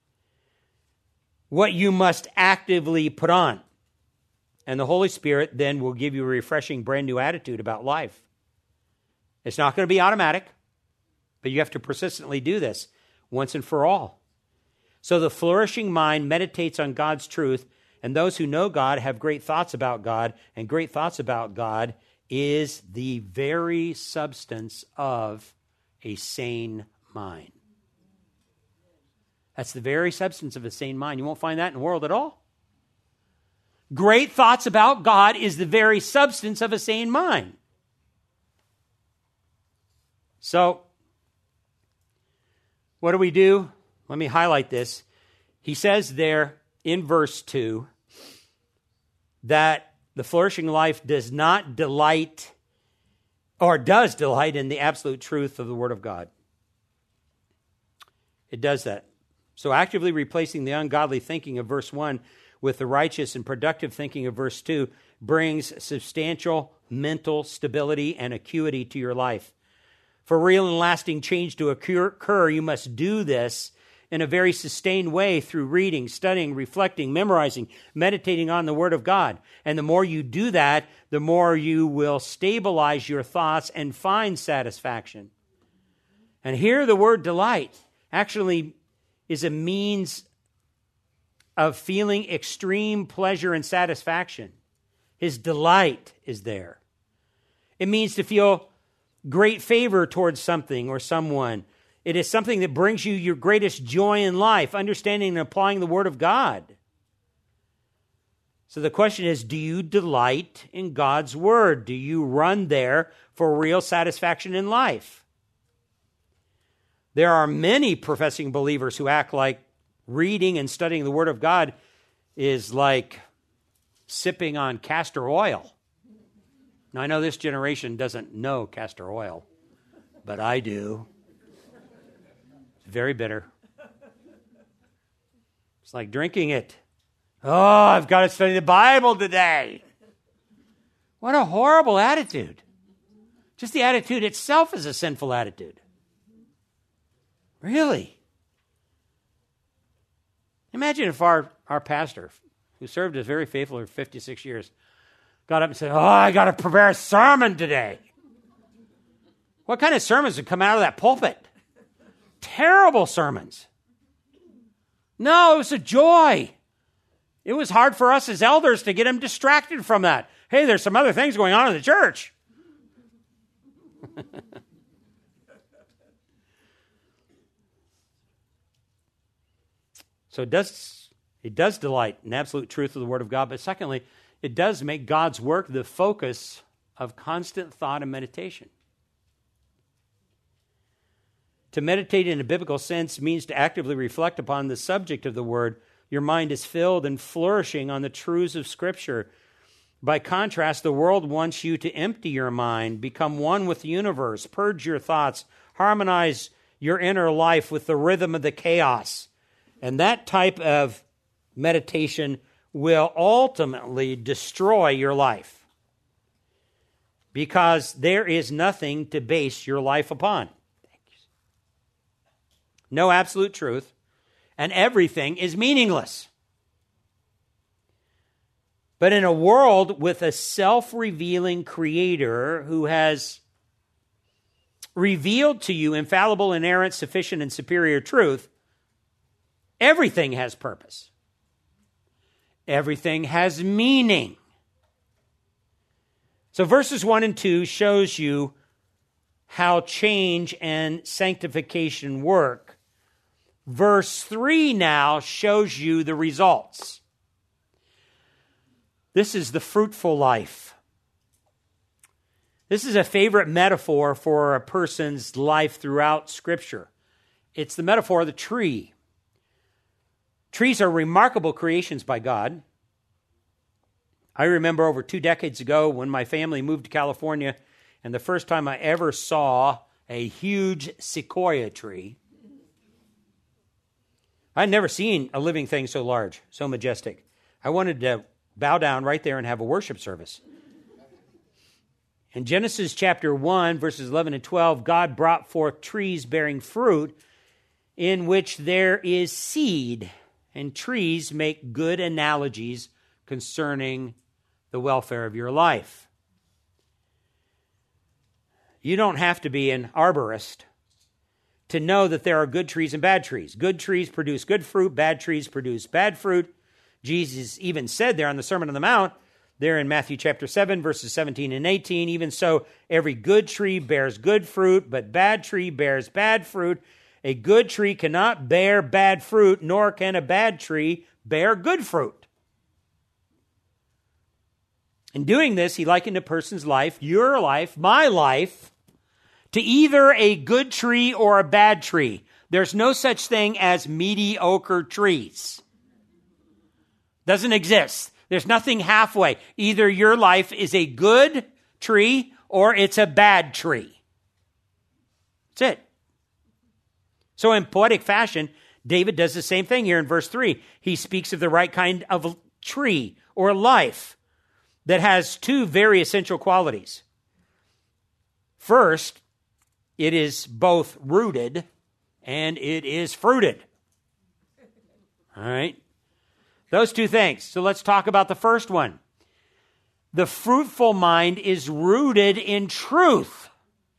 what you must actively put on. And the Holy Spirit then will give you a refreshing, brand new attitude about life. It's not going to be automatic, but you have to persistently do this once and for all. So the flourishing mind meditates on God's truth, and those who know God have great thoughts about God, and great thoughts about God is the very substance of a sane mind. That's the very substance of a sane mind. You won't find that in the world at all. Great thoughts about God is the very substance of a sane mind. So, what do we do? Let me highlight this. He says there in verse 2 that the flourishing life does not delight, or does delight in the absolute truth of the Word of God. It does that. So actively replacing the ungodly thinking of verse 1 with the righteous and productive thinking of verse 2 brings substantial mental stability and acuity to your life. For real and lasting change to occur, you must do this in a very sustained way through reading, studying, reflecting, memorizing, meditating on the Word of God. And the more you do that, the more you will stabilize your thoughts and find satisfaction. And here the word delight actually is a means of feeling extreme pleasure and satisfaction. His delight is there. It means to feel great favor towards something or someone. It is something that brings you your greatest joy in life, understanding and applying the Word of God. So the question is, do you delight in God's Word? Do you run there for real satisfaction in life? There are many professing believers who act like reading and studying the Word of God is like sipping on castor oil. Now, I know this generation doesn't know castor oil, but I do. It's very bitter. It's like drinking it. Oh, I've got to study the Bible today. What a horrible attitude. Just the attitude itself is a sinful attitude. Really? Imagine if our pastor, who served us very faithfully for 56 years, got up and said, I got to prepare a sermon today. What kind of sermons would come out of that pulpit? Terrible sermons. No, it was a joy. It was hard for us as elders to get him distracted from that. Hey, there's some other things going on in the church. So it does delight in absolute truth of the Word of God, but secondly, it does make God's work the focus of constant thought and meditation. To meditate in a biblical sense means to actively reflect upon the subject of the Word. Your mind is filled and flourishing on the truths of Scripture. By contrast, the world wants you to empty your mind, become one with the universe, purge your thoughts, harmonize your inner life with the rhythm of the chaos. And that type of meditation will ultimately destroy your life because there is nothing to base your life upon. No absolute truth, and everything is meaningless. But in a world with a self-revealing Creator who has revealed to you infallible, inerrant, sufficient, and superior truth, everything has purpose. Everything has meaning. So verses 1 and 2 shows you how change and sanctification work. Verse 3 now shows you the results. This is the fruitful life. This is a favorite metaphor for a person's life throughout Scripture. It's the metaphor of the tree. Trees are remarkable creations by God. I remember over 2 decades ago when my family moved to California, and the first time I ever saw a huge sequoia tree. I'd never seen a living thing so large, so majestic. I wanted to bow down right there and have a worship service. In Genesis chapter 1, verses 11 and 12, God brought forth trees bearing fruit in which there is seed. And trees make good analogies concerning the welfare of your life. You don't have to be an arborist to know that there are good trees and bad trees. Good trees produce good fruit, bad trees produce bad fruit. Jesus even said there on the Sermon on the Mount, there in Matthew chapter 7, verses 17 and 18, even so, every good tree bears good fruit, but bad tree bears bad fruit. A good tree cannot bear bad fruit, nor can a bad tree bear good fruit. In doing this, he likened a person's life, your life, my life, to either a good tree or a bad tree. There's no such thing as mediocre trees. Doesn't exist. There's nothing halfway. Either your life is a good tree or it's a bad tree. That's it. So in poetic fashion, David does the same thing here in verse 3. He speaks of the right kind of tree or life that has two very essential qualities. First, it is both rooted and it is fruited. All right? Those two things. So let's talk about the first one. The fruitful mind is rooted in truth.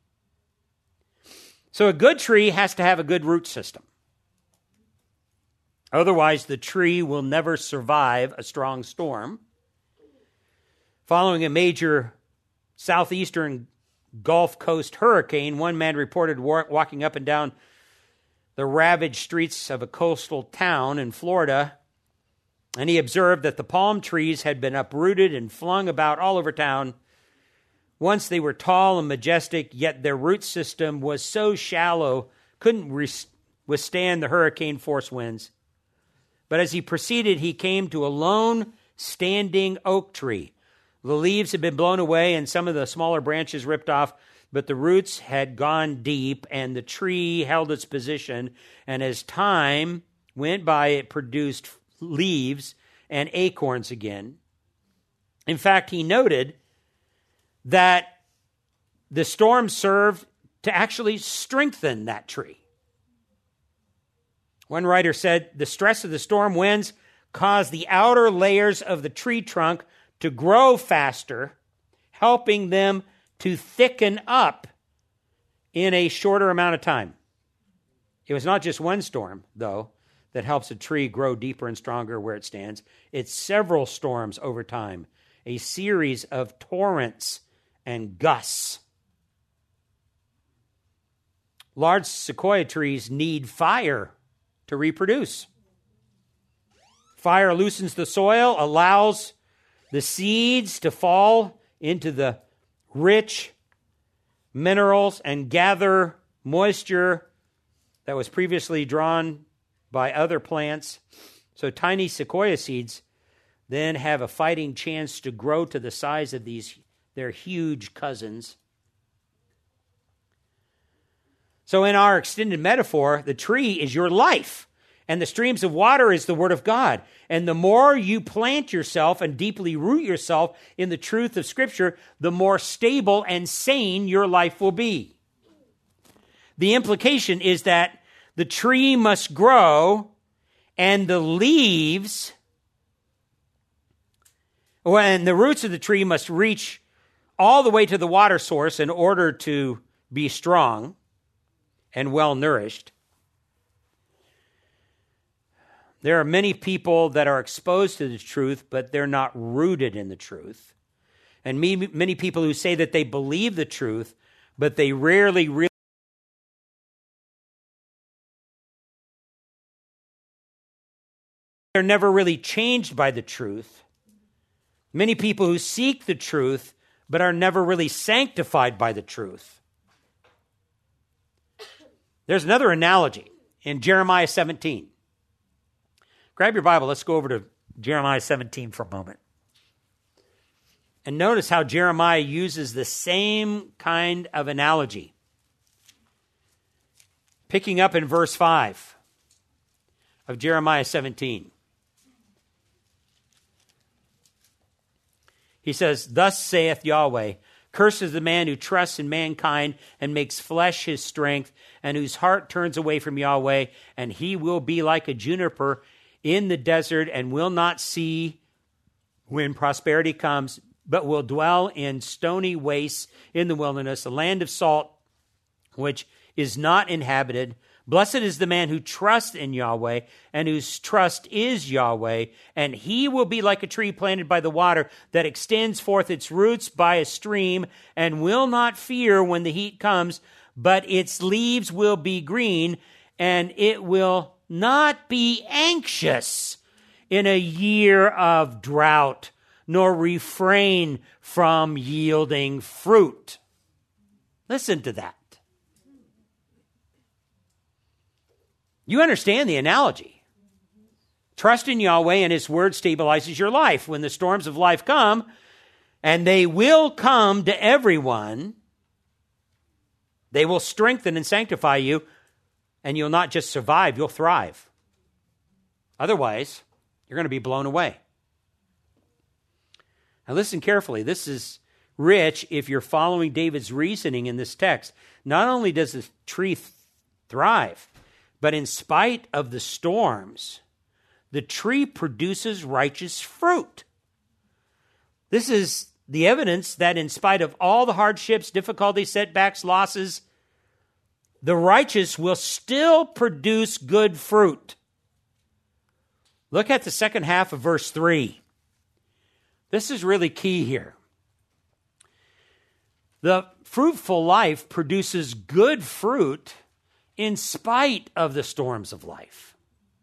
So a good tree has to have a good root system. Otherwise, the tree will never survive a strong storm. Following a major southeastern Gulf Coast hurricane, one man reported walking up and down the ravaged streets of a coastal town in Florida, and he observed that the palm trees had been uprooted and flung about all over town. Once they were tall and majestic, yet their root system was so shallow, couldn't withstand the hurricane force winds. But as he proceeded, he came to a lone, standing oak tree. The leaves had been blown away and some of the smaller branches ripped off, but the roots had gone deep and the tree held its position. And as time went by, it produced leaves and acorns again. In fact, he noted that the storm served to actually strengthen that tree. One writer said, the stress of the storm winds caused the outer layers of the tree trunk to grow faster, helping them to thicken up in a shorter amount of time. It was not just one storm, though, that helps a tree grow deeper and stronger where it stands. It's several storms over time, a series of torrents and gusts. Large sequoia trees need fire to reproduce. Fire loosens the soil, allows the seeds to fall into the rich minerals and gather moisture that was previously drawn by other plants. So tiny sequoia seeds then have a fighting chance to grow to the size of their huge cousins. So in our extended metaphor, the tree is your life, and the streams of water is the word of God. And the more you plant yourself and deeply root yourself in the truth of Scripture, the more stable and sane your life will be. The implication is that the tree must grow and the leaves, and the roots of the tree must reach all the way to the water source in order to be strong and well nourished. There are many people that are exposed to the truth, but they're not rooted in the truth. And many people who say that they believe the truth, but they rarely really they're never really changed by the truth. Many people who seek the truth, but are never really sanctified by the truth. There's another analogy in Jeremiah 17. Grab your Bible. Let's go over to Jeremiah 17 for a moment. And notice how Jeremiah uses the same kind of analogy. Picking up in verse 5 of Jeremiah 17. He says, "Thus saith Yahweh, cursed is the man who trusts in mankind and makes flesh his strength, and whose heart turns away from Yahweh, and he will be like a juniper in the desert and will not see when prosperity comes, but will dwell in stony wastes in the wilderness, a land of salt, which is not inhabited. Blessed is the man who trusts in Yahweh and whose trust is Yahweh, and he will be like a tree planted by the water that extends forth its roots by a stream and will not fear when the heat comes, but its leaves will be green, and it will not be anxious in a year of drought, nor refrain from yielding fruit. Listen to that. You understand the analogy. Trust in Yahweh and His word stabilizes your life. When the storms of life come, and they will come to everyone, they will strengthen and sanctify you, and you'll not just survive, you'll thrive. Otherwise, you're going to be blown away. Now listen carefully. This is rich if you're following David's reasoning in this text. Not only does the tree thrive, but in spite of the storms, the tree produces righteous fruit. This is the evidence that in spite of all the hardships, difficulties, setbacks, losses, the righteous will still produce good fruit. Look at the second half of verse 3. This is really key here. The fruitful life produces good fruit in spite of the storms of life.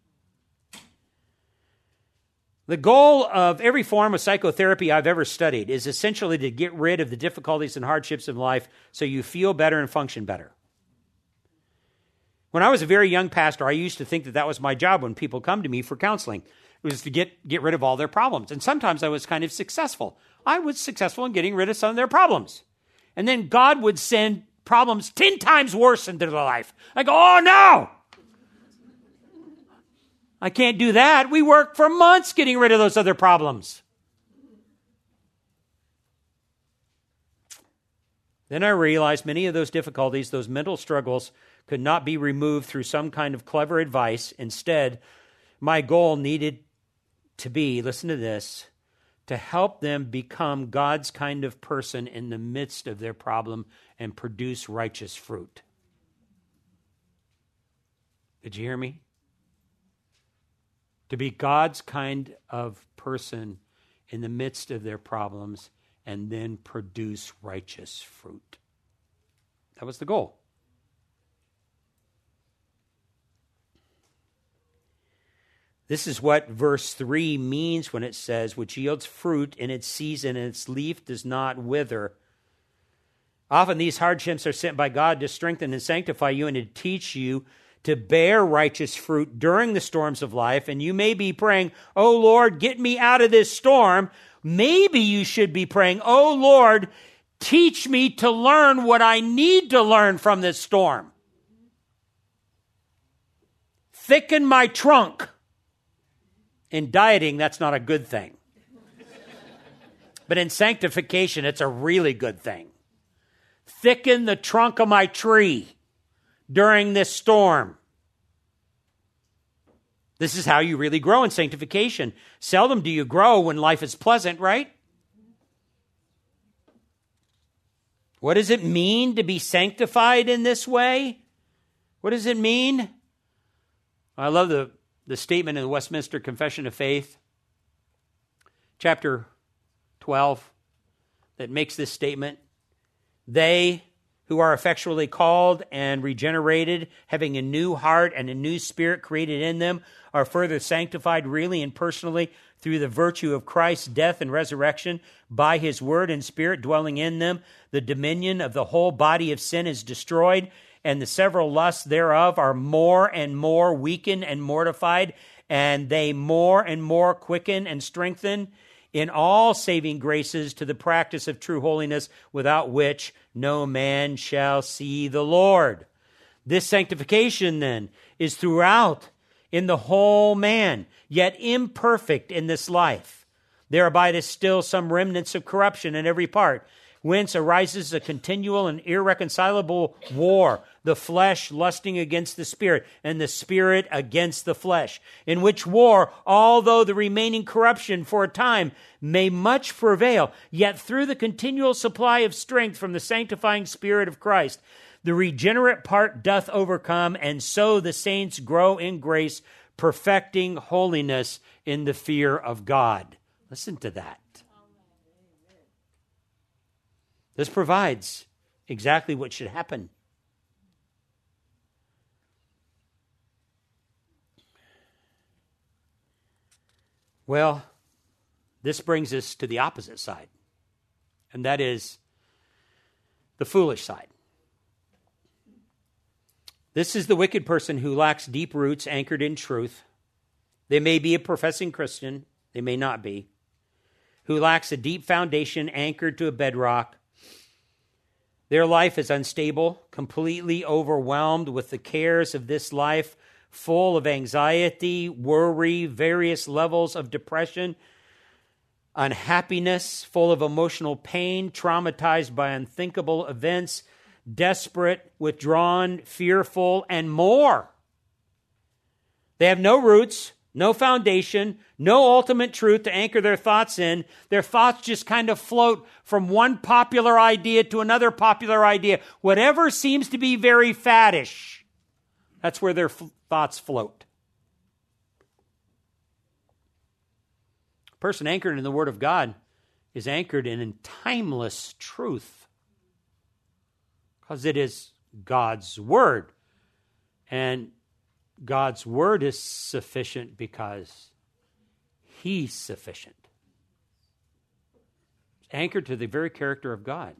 The goal of every form of psychotherapy I've ever studied is essentially to get rid of the difficulties and hardships of life so you feel better and function better. When I was a very young pastor, I used to think that that was my job when people come to me for counseling. It was to get rid of all their problems. And sometimes I was kind of successful. I was successful in getting rid of some of their problems. And then God would send problems 10 times worse into their life. I go, oh no! I can't do that. We worked for months getting rid of those other problems. Then I realized many of those difficulties, those mental struggles, could not be removed through some kind of clever advice. Instead, my goal needed to be, listen to this, to help them become God's kind of person in the midst of their problem and produce righteous fruit. Did you hear me? To be God's kind of person in the midst of their problems and then produce righteous fruit. That was the goal. This is what verse 3 means when it says, which yields fruit in its season and its leaf does not wither. Often these hardships are sent by God to strengthen and sanctify you and to teach you to bear righteous fruit during the storms of life. And you may be praying, oh Lord, get me out of this storm. Maybe you should be praying, oh Lord, teach me to learn what I need to learn from this storm. Thicken my trunk. In dieting, that's not a good thing. But in sanctification, it's a really good thing. Thicken the trunk of my tree during this storm. This is how you really grow in sanctification. Seldom do you grow when life is pleasant, right? What does it mean to be sanctified in this way? What does it mean? I love the statement in the Westminster Confession of Faith, chapter 12, that makes this statement. They who are effectually called and regenerated, having a new heart and a new spirit created in them, are further sanctified really and personally through the virtue of Christ's death and resurrection, by His word and spirit dwelling in them. The dominion of the whole body of sin is destroyed, and the several lusts thereof are more and more weakened and mortified, and they more and more quicken and strengthen in all saving graces to the practice of true holiness, without which no man shall see the Lord. This sanctification, then, is throughout in the whole man, yet imperfect in this life. There abideth still some remnants of corruption in every part, whence arises a continual and irreconcilable war, the flesh lusting against the spirit, and the spirit against the flesh, in which war, although the remaining corruption for a time may much prevail, yet through the continual supply of strength from the sanctifying Spirit of Christ, the regenerate part doth overcome, and so the saints grow in grace, perfecting holiness in the fear of God. Listen to that. This provides exactly what should happen. Well, this brings us to the opposite side, and that is the foolish side. This is the wicked person who lacks deep roots anchored in truth. They may be a professing Christian, they may not be, who lacks a deep foundation anchored to a bedrock. Their life is unstable, completely overwhelmed with the cares of this life, full of anxiety, worry, various levels of depression, unhappiness, full of emotional pain, traumatized by unthinkable events, desperate, withdrawn, fearful, and more. They have no roots, no foundation, no ultimate truth to anchor their thoughts in. Their thoughts just kind of float from one popular idea to another popular idea. Whatever seems to be very faddish, that's where their thoughts float. A person anchored in the Word of God is anchored in timeless truth, because it is God's Word. And God's Word is sufficient because He's sufficient. It's anchored to the very character of God.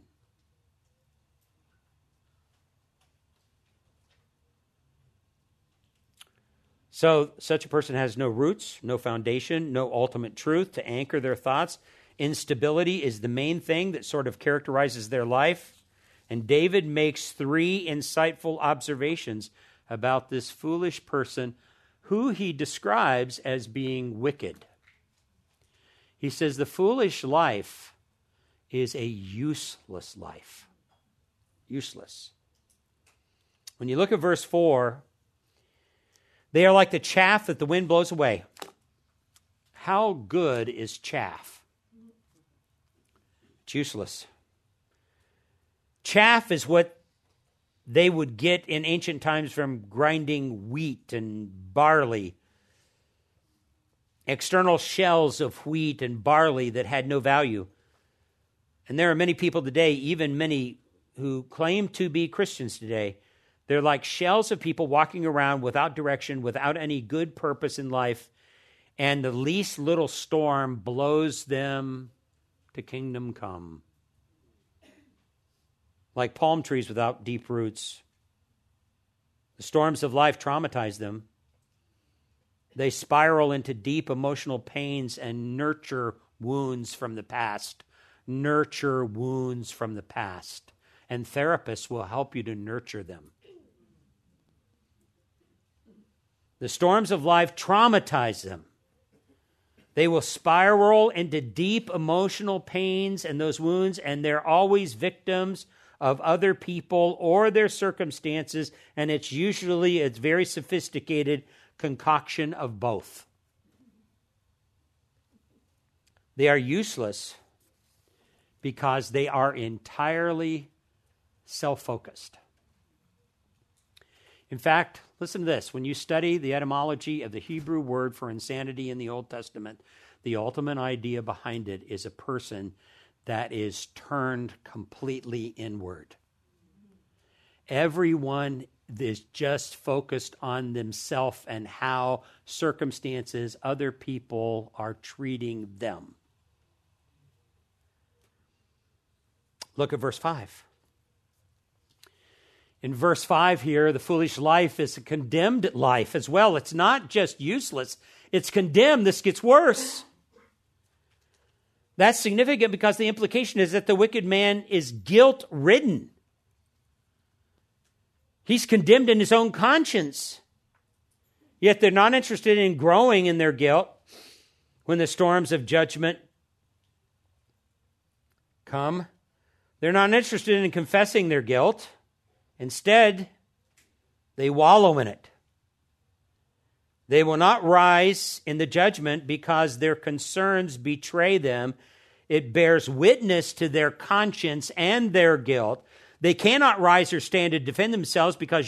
So such a person has no roots, no foundation, no ultimate truth to anchor their thoughts. Instability is the main thing that sort of characterizes their life. And David makes 3 insightful observations about this foolish person who he describes as being wicked. He says the foolish life is a useless life. Useless. When you look at verse 4, they are like the chaff that the wind blows away. How good is chaff? It's useless. Chaff is what they would get in ancient times from grinding wheat and barley. External shells of wheat and barley that had no value. And there are many people today, even many who claim to be Christians today, they're like shells of people walking around without direction, without any good purpose in life, and the least little storm blows them to kingdom come. Like palm trees without deep roots. The storms of life traumatize them. They spiral into deep emotional pains and nurture wounds from the past. Nurture wounds from the past. And therapists will help you to nurture them. The storms of life traumatize them. They will spiral into deep emotional pains and those wounds, and they're always victims of other people or their circumstances, and it's usually a very sophisticated concoction of both. They are useless because they are entirely self-focused. In fact, listen to this. When you study the etymology of the Hebrew word for insanity in the Old Testament, the ultimate idea behind it is a person that is turned completely inward. Everyone is just focused on themselves and how circumstances, other people are treating them. Look at verse 5. In verse 5 here, the foolish life is a condemned life as well. It's not just useless, it's condemned. This gets worse. That's significant because the implication is that the wicked man is guilt-ridden. He's condemned in his own conscience. Yet they're not interested in growing in their guilt when the storms of judgment come. They're not interested in confessing their guilt. Instead, they wallow in it. They will not rise in the judgment because their concerns betray them. It bears witness to their conscience and their guilt. They cannot rise or stand to defend themselves because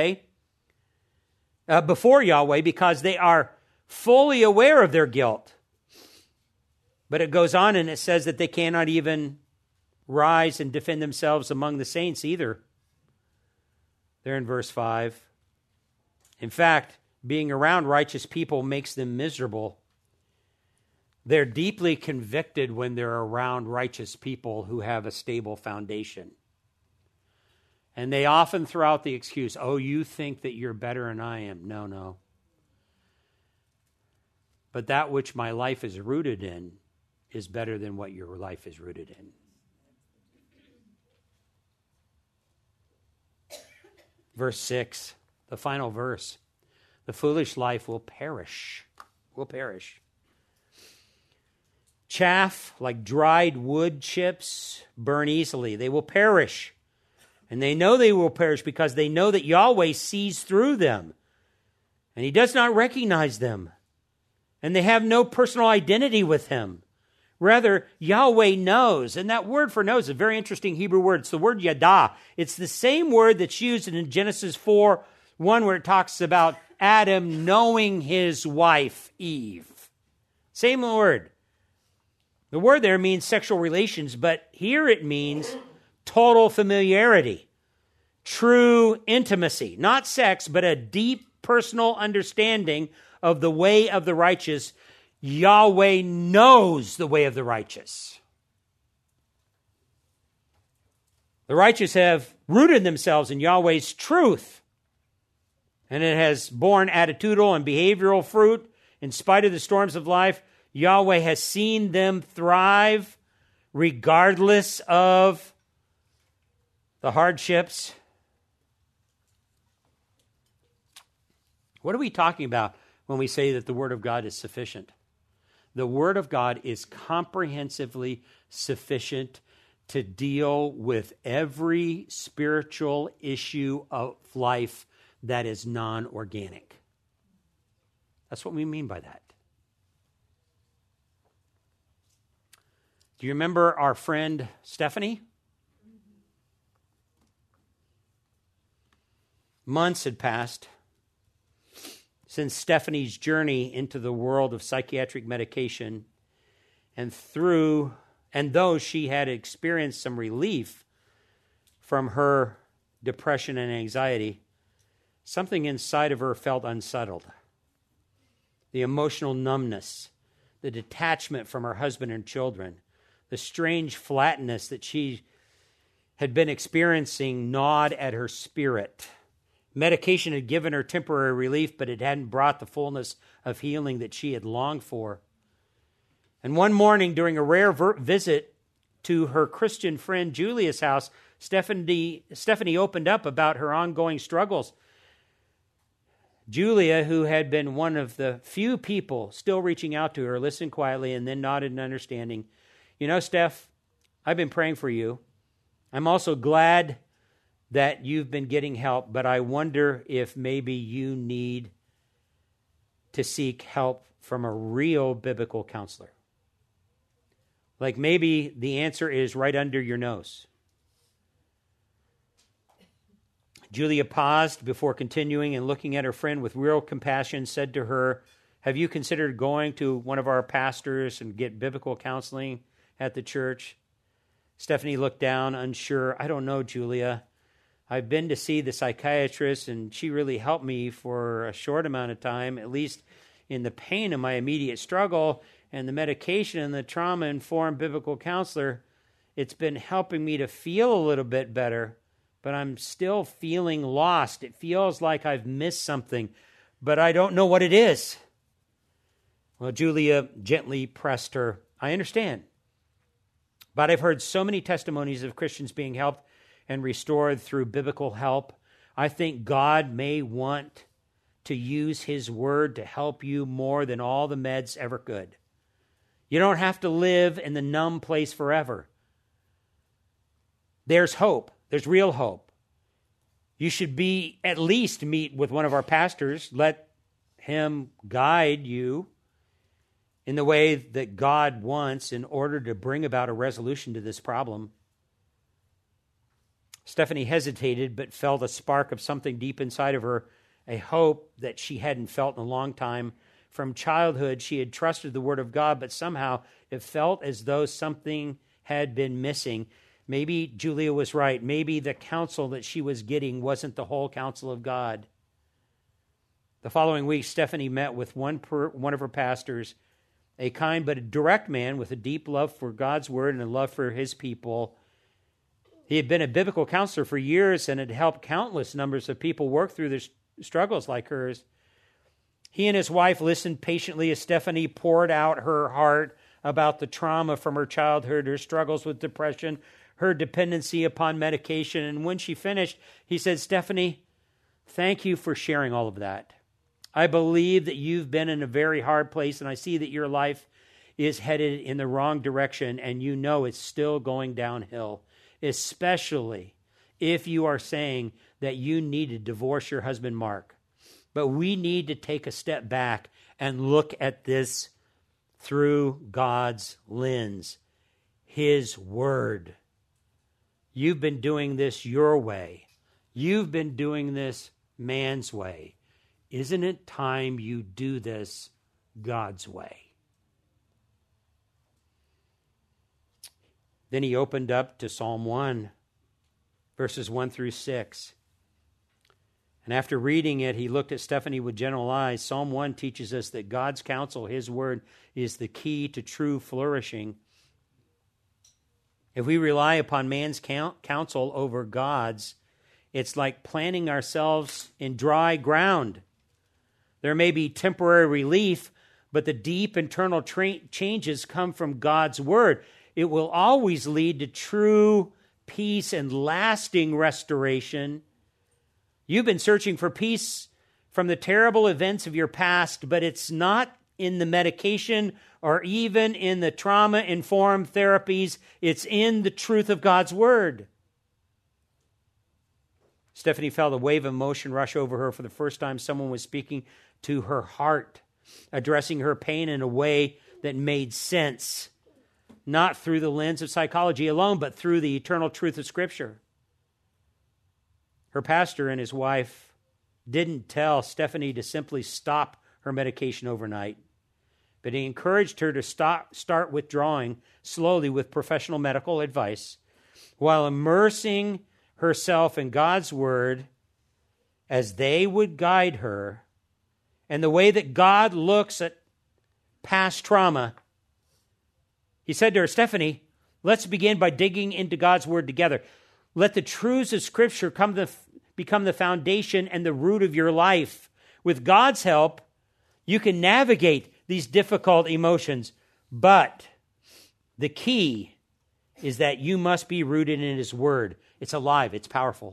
before Yahweh, because they are fully aware of their guilt. But it goes on and it says that they cannot even rise and defend themselves among the saints either. There in verse 5. In fact, being around righteous people makes them miserable. They're deeply convicted when they're around righteous people who have a stable foundation. And they often throw out the excuse, oh, you think that you're better than I am. No. But that which my life is rooted in is better than what your life is rooted in. Verse 6, the final verse. The foolish life will perish. Chaff, like dried wood chips, burn easily. They will perish. And they know they will perish because they know that Yahweh sees through them. And he does not recognize them. And they have no personal identity with him. Rather, Yahweh knows. And that word for knows is a very interesting Hebrew word. It's the word yada. It's the same word that's used in Genesis 4:1 where it talks about Adam knowing his wife, Eve. Same word. The word there means sexual relations, but here it means total familiarity, true intimacy, not sex, but a deep personal understanding of the way of the righteous. Yahweh knows the way of the righteous. The righteous have rooted themselves in Yahweh's truth, and it has borne attitudinal and behavioral fruit. In spite of the storms of life, Yahweh has seen them thrive regardless of the hardships. What are we talking about when we say that the Word of God is sufficient? The Word of God is comprehensively sufficient to deal with every spiritual issue of life that is non-organic. That's what we mean by that. Do you remember our friend Stephanie? Months had passed since Stephanie's journey into the world of psychiatric medication, and though she had experienced some relief from her depression and anxiety, something inside of her felt unsettled. The emotional numbness, the detachment from her husband and children, the strange flatness that she had been experiencing gnawed at her spirit. Medication had given her temporary relief, but it hadn't brought the fullness of healing that she had longed for. And one morning, during a rare visit to her Christian friend Julia's house, Stephanie opened up about her ongoing struggles. Julia, who had been one of the few people still reaching out to her, listened quietly and then nodded in understanding. You know, Steph, I've been praying for you. I'm also glad that you've been getting help, but I wonder if maybe you need to seek help from a real biblical counselor. Like maybe the answer is right under your nose. Julia paused before continuing and looking at her friend with real compassion, said to her, have you considered going to one of our pastors and get biblical counseling at the church? Stephanie looked down, unsure. I don't know, Julia. I've been to see the psychiatrist, and she really helped me for a short amount of time, at least in the pain of my immediate struggle, and the medication and the trauma-informed biblical counselor. It's been helping me to feel a little bit better, but I'm still feeling lost. It feels like I've missed something, but I don't know what it is. Well, Julia gently pressed her. I understand, but I've heard so many testimonies of Christians being helped and restored through biblical help. I think God may want to use his word to help you more than all the meds ever could. You don't have to live in the numb place forever. there's hope. There's real hope. You should at least meet with one of our pastors. Let him guide you in the way that God wants in order to bring about a resolution to this problem. Stephanie hesitated, but felt a spark of something deep inside of her, a hope that she hadn't felt in a long time. From childhood, she had trusted the Word of God, but somehow it felt as though something had been missing. Maybe Julia was right. Maybe the counsel that she was getting wasn't the whole counsel of God. The following week, Stephanie met with one of her pastors, a kind but a direct man with a deep love for God's Word and a love for his people. He had been a biblical counselor for years and had helped countless numbers of people work through their struggles like hers. He and his wife listened patiently as Stephanie poured out her heart about the trauma from her childhood, her struggles with depression, her dependency upon medication. And when she finished, he said, "Stephanie, thank you for sharing all of that. I believe that you've been in a very hard place, and I see that your life is headed in the wrong direction, and you know it's still going downhill, especially if you are saying that you need to divorce your husband, Mark. But we need to take a step back and look at this through God's lens, His Word. You've been doing this your way. You've been doing this man's way. Isn't it time you do this God's way?" Then he opened up to Psalm 1, verses 1 through 6. And after reading it, he looked at Stephanie with gentle eyes. Psalm 1 teaches us that God's counsel, His Word, is the key to true flourishing. If we rely upon man's counsel over God's, it's like planting ourselves in dry ground. There may be temporary relief, but the deep internal changes come from God's Word. It will always lead to true peace and lasting restoration. You've been searching for peace from the terrible events of your past, but it's not in the medication or even in the trauma-informed therapies. It's in the truth of God's Word. Stephanie felt a wave of emotion rush over her. For the first time, someone was speaking to her heart, addressing her pain in a way that made sense, not through the lens of psychology alone, but through the eternal truth of Scripture. Her pastor and his wife didn't tell Stephanie to simply stop her medication overnight, but he encouraged her to start withdrawing slowly with professional medical advice while immersing herself in God's Word as they would guide her. And the way that God looks at past trauma, he said to her, "Stephanie, let's begin by digging into God's Word together. Let the truths of Scripture become the foundation and the root of your life. With God's help, you can navigate these difficult emotions, but the key is that you must be rooted in His Word. It's alive. It's powerful."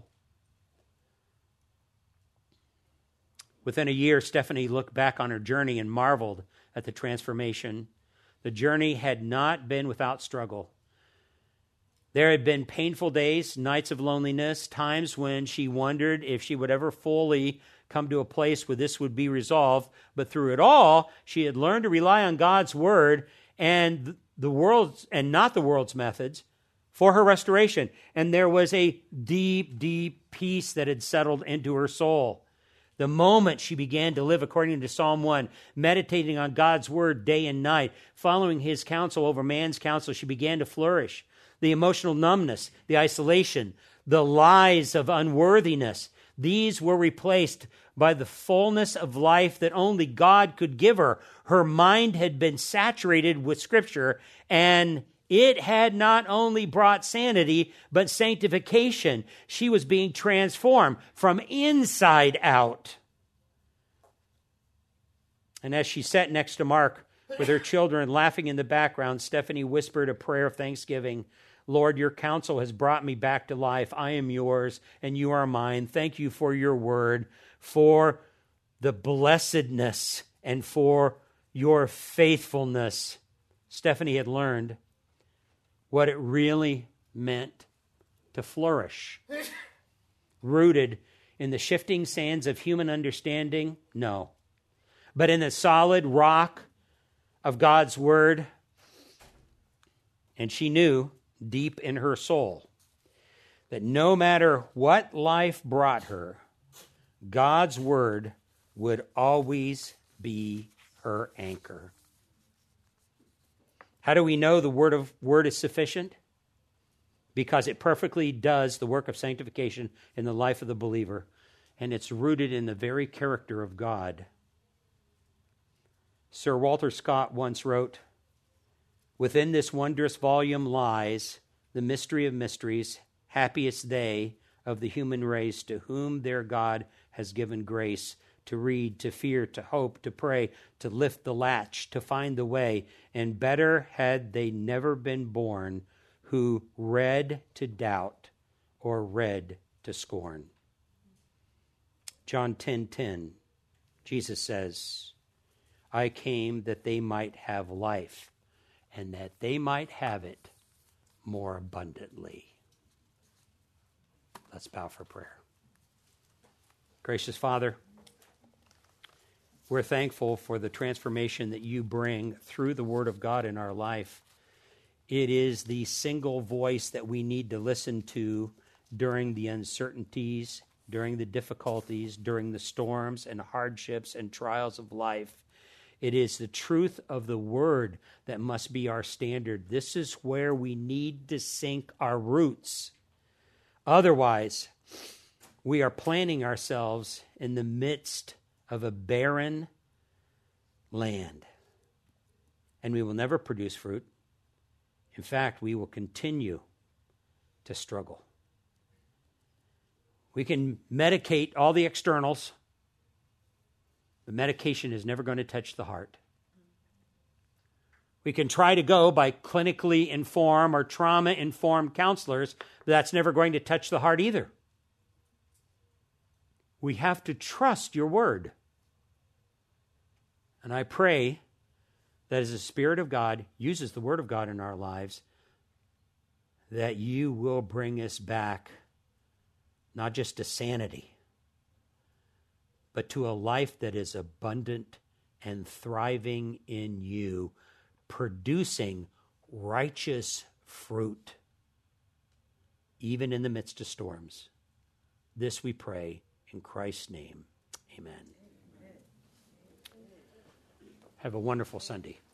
Within a year, Stephanie looked back on her journey and marveled at the transformation. The journey had not been without struggle. There had been painful days, nights of loneliness, times when she wondered if she would ever fully come to a place where this would be resolved. But through it all, she had learned to rely on God's Word and not the world's methods for her restoration. And there was a deep, deep peace that had settled into her soul. The moment she began to live according to Psalm 1, meditating on God's Word day and night, following His counsel over man's counsel, she began to flourish. The emotional numbness, the isolation, the lies of unworthiness, these were replaced by the fullness of life that only God could give her. Her mind had been saturated with Scripture, and it had not only brought sanity, but sanctification. She was being transformed from inside out. And as she sat next to Mark with her children laughing in the background, Stephanie whispered a prayer of thanksgiving. "Lord, your counsel has brought me back to life. I am yours and you are mine. Thank you for your word, for the blessedness, and for your faithfulness." Stephanie had learned what it really meant to flourish. Rooted in the shifting sands of human understanding? No. But in the solid rock of God's word. And she knew deep in her soul that no matter what life brought her, God's word would always be her anchor. How do we know the word is sufficient? Because it perfectly does the work of sanctification in the life of the believer, and it's rooted in the very character of God. Sir Walter Scott once wrote, "Within this wondrous volume lies the mystery of mysteries, happiest they of the human race to whom their God has given grace to read, to fear, to hope, to pray, to lift the latch, to find the way, and better had they never been born who read to doubt or read to scorn." John 10:10, Jesus says, "I came that they might have life, and that they might have it more abundantly." Let's bow for prayer. Gracious Father, we're thankful for the transformation that you bring through the Word of God in our life. It is the single voice that we need to listen to during the uncertainties, during the difficulties, during the storms and hardships and trials of life. It is the truth of the Word that must be our standard. This is where we need to sink our roots. Otherwise, we are planting ourselves in the midst of a barren land, and we will never produce fruit. In fact, we will continue to struggle. We can medicate all the externals, but medication is never going to touch the heart. We can try to go by clinically informed or trauma-informed counselors, but that's never going to touch the heart either. We have to trust your word. And I pray that as the Spirit of God uses the word of God in our lives, that you will bring us back not just to sanity, but to a life that is abundant and thriving in you, producing righteous fruit, even in the midst of storms. This we pray in Christ's name. Amen. Have a wonderful Sunday.